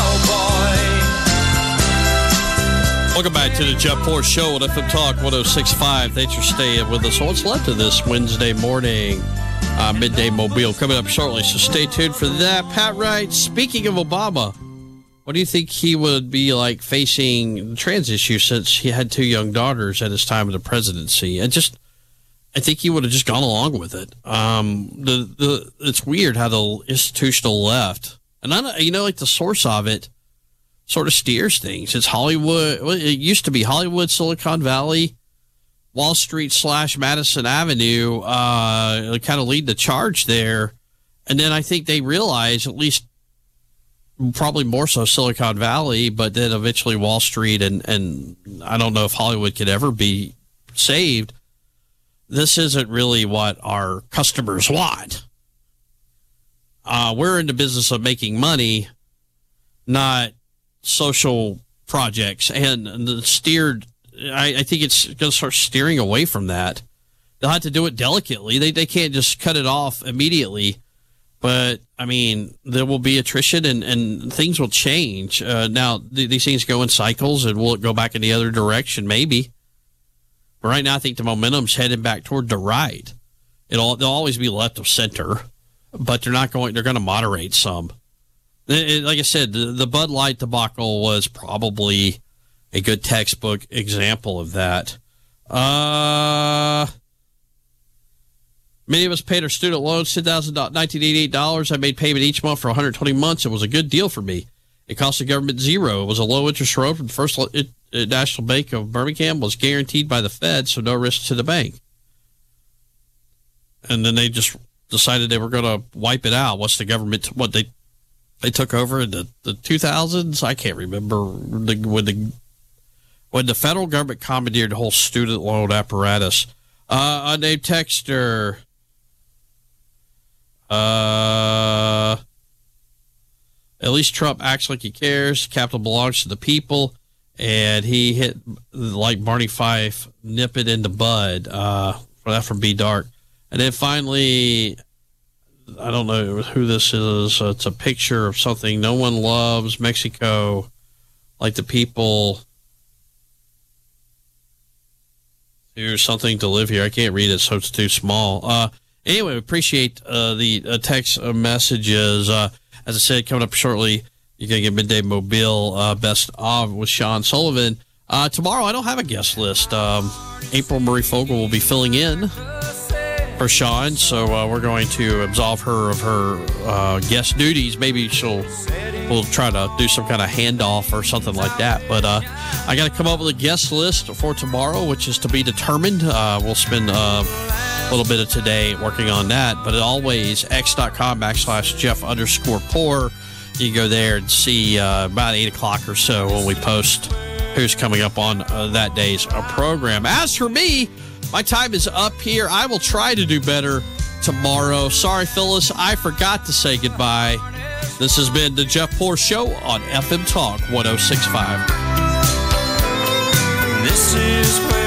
cowboy. Welcome back to the Jeff Poor Show on F M Talk one oh six point five. Thanks for staying with us. So what's left of this Wednesday morning uh, midday mobile coming up shortly, so stay tuned for that. Pat Wright, speaking of Obama, what do you think he would be like facing the trans issue since he had two young daughters at his time of the presidency? And just, I think he would have just gone along with it. Um, the the it's weird how the institutional left, and I don't, you know, like the source of it sort of steers things. It's Hollywood. It used to be Hollywood, Silicon Valley, Wall Street slash Madison Avenue, uh, kind of lead the charge there. And then I think they realize, at least probably more so Silicon Valley, but then eventually Wall Street, and, and I don't know if Hollywood could ever be saved. This isn't really what our customers want. Uh, we're in the business of making money, not social projects. And the steered, I, I think it's going to start steering away from that. They'll have to do it delicately. They they can't just cut it off immediately. But, I mean, there will be attrition and, and things will change. Uh, now, th- these things go in cycles, and will it go back in the other direction? Maybe. But right now, I think the momentum's heading back toward the right. It'll, they'll always be left of center, but they're not going, they're going to moderate some. It, it, like I said, the, the Bud Light debacle was probably a good textbook example of that. Uh... Many of us paid our student loans ten thousand nineteen eighty-eight dollars. I made payment each month for one hundred twenty months. It was a good deal for me. It cost the government zero. It was a low interest rate from the First National Bank of Birmingham, was guaranteed by the Fed, so no risk to the bank. And then they just decided they were going to wipe it out. What's the government, what they they took over in the, the two thousands. I can't remember the, when the when the federal government commandeered the whole student loan apparatus. Uh, unnamed texter. Uh, at least Trump acts like he cares. Capital belongs to the people. And he hit, like Barney Fife, nip it in the bud. Uh, for that from B Dark. And then finally, I don't know who this is. Uh, it's a picture of something. No one loves Mexico like the people. Here's something to live here. I can't read it, so it's too small. Uh, anyway, appreciate uh, the uh, text uh, messages. Uh, as I said, coming up shortly, you're going to get Midday Mobile uh, Best of with Sean Sullivan. Uh, tomorrow, I don't have a guest list. Um, April Marie Fogel will be filling in for Sean, so uh, we're going to absolve her of her uh, guest duties. Maybe she'll we'll try to do some kind of handoff or something like that. But uh, I got to come up with a guest list for tomorrow, which is to be determined. Uh, we'll spend uh, a little bit of today working on that. But always, x.com backslash Jeff underscore poor. You can go there and see uh, about eight o'clock or so when we post who's coming up on uh, that day's uh, program. As for me, my time is up here. I will try to do better tomorrow. Sorry, Phyllis, I forgot to say goodbye. This has been the Jeff Poor Show on F M Talk one oh six point five. This is where